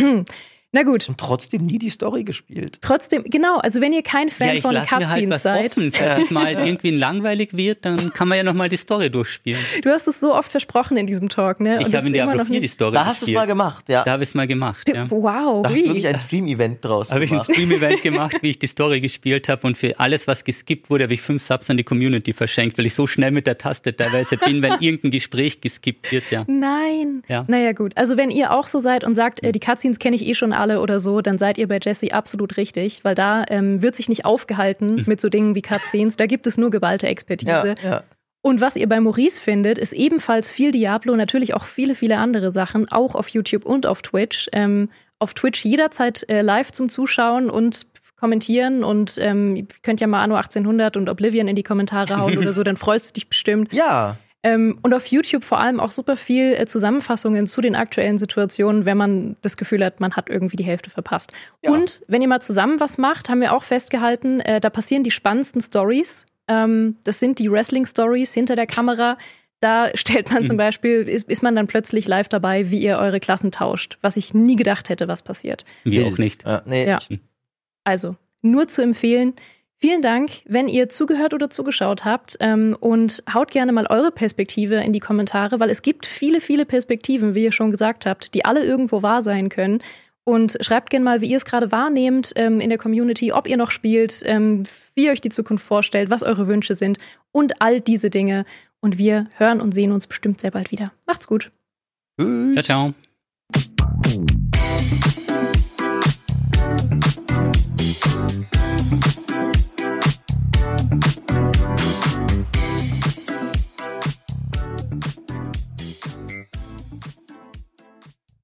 Na gut. Und trotzdem nie die Story gespielt. Trotzdem, genau, also wenn ihr kein Fan ja, ich von lasse mir halt Cutscenes was seid, offen. Falls es mal irgendwie langweilig wird, dann kann man ja nochmal die Story durchspielen. du hast es so oft versprochen in diesem Talk, ne? Ich Und das habe in ist immer Diablo noch vier die nicht. Story Da hast du es gespielt. mal gemacht, ja. Da habe ich es mal gemacht, ja. Wow, Da hast du wie? wirklich ein Stream-Event draus Da habe ich ein gemacht. Stream-Event gemacht, wie ich die Story gespielt habe, und für alles, was geskippt wurde, habe ich fünf Subs an die Community verschenkt, weil ich so schnell mit der Taste teilweise bin, wenn irgendein Gespräch geskippt wird, ja. Nein. Ja. Naja, gut. Also, wenn ihr auch so seid und sagt, äh, die Cutscenes kenne ich eh schon alle oder so, dann seid ihr bei Jesse absolut richtig, weil da ähm, wird sich nicht aufgehalten mit so Dingen wie Cutscenes. Da gibt es nur geballte Expertise. Ja, ja. Und was ihr bei Maurice findet, ist ebenfalls viel Diablo, natürlich auch viele, viele andere Sachen, auch auf YouTube und auf Twitch. Ähm, auf Twitch jederzeit äh, live zum Zuschauen und kommentieren und ähm, ihr könnt ja mal Anno achtzehnhundert und Oblivion in die Kommentare hauen oder so, dann freust du dich bestimmt. Ja. Ähm, und auf YouTube vor allem auch super viel äh, Zusammenfassungen zu den aktuellen Situationen, wenn man das Gefühl hat, man hat irgendwie die Hälfte verpasst. Ja. Und wenn ihr mal zusammen was macht, haben wir auch festgehalten, äh, da passieren die spannendsten Stories. Ähm, das sind die Wrestling-Stories hinter der Kamera. Da stellt man zum Beispiel, ist, ist man dann plötzlich live dabei, wie ihr eure Klassen tauscht, was ich nie gedacht hätte, was passiert. Wir auch nicht. Ja, nee. Ja. Also, nur zu empfehlen. Vielen Dank, wenn ihr zugehört oder zugeschaut habt, ähm, und haut gerne mal eure Perspektive in die Kommentare, weil es gibt viele, viele Perspektiven, wie ihr schon gesagt habt, die alle irgendwo wahr sein können. Und schreibt gerne mal, wie ihr es gerade wahrnehmt ähm, in der Community, ob ihr noch spielt, ähm, wie ihr euch die Zukunft vorstellt, was eure Wünsche sind und all diese Dinge. Und wir hören und sehen uns bestimmt sehr bald wieder. Macht's gut. Tschüss. Ciao, ciao.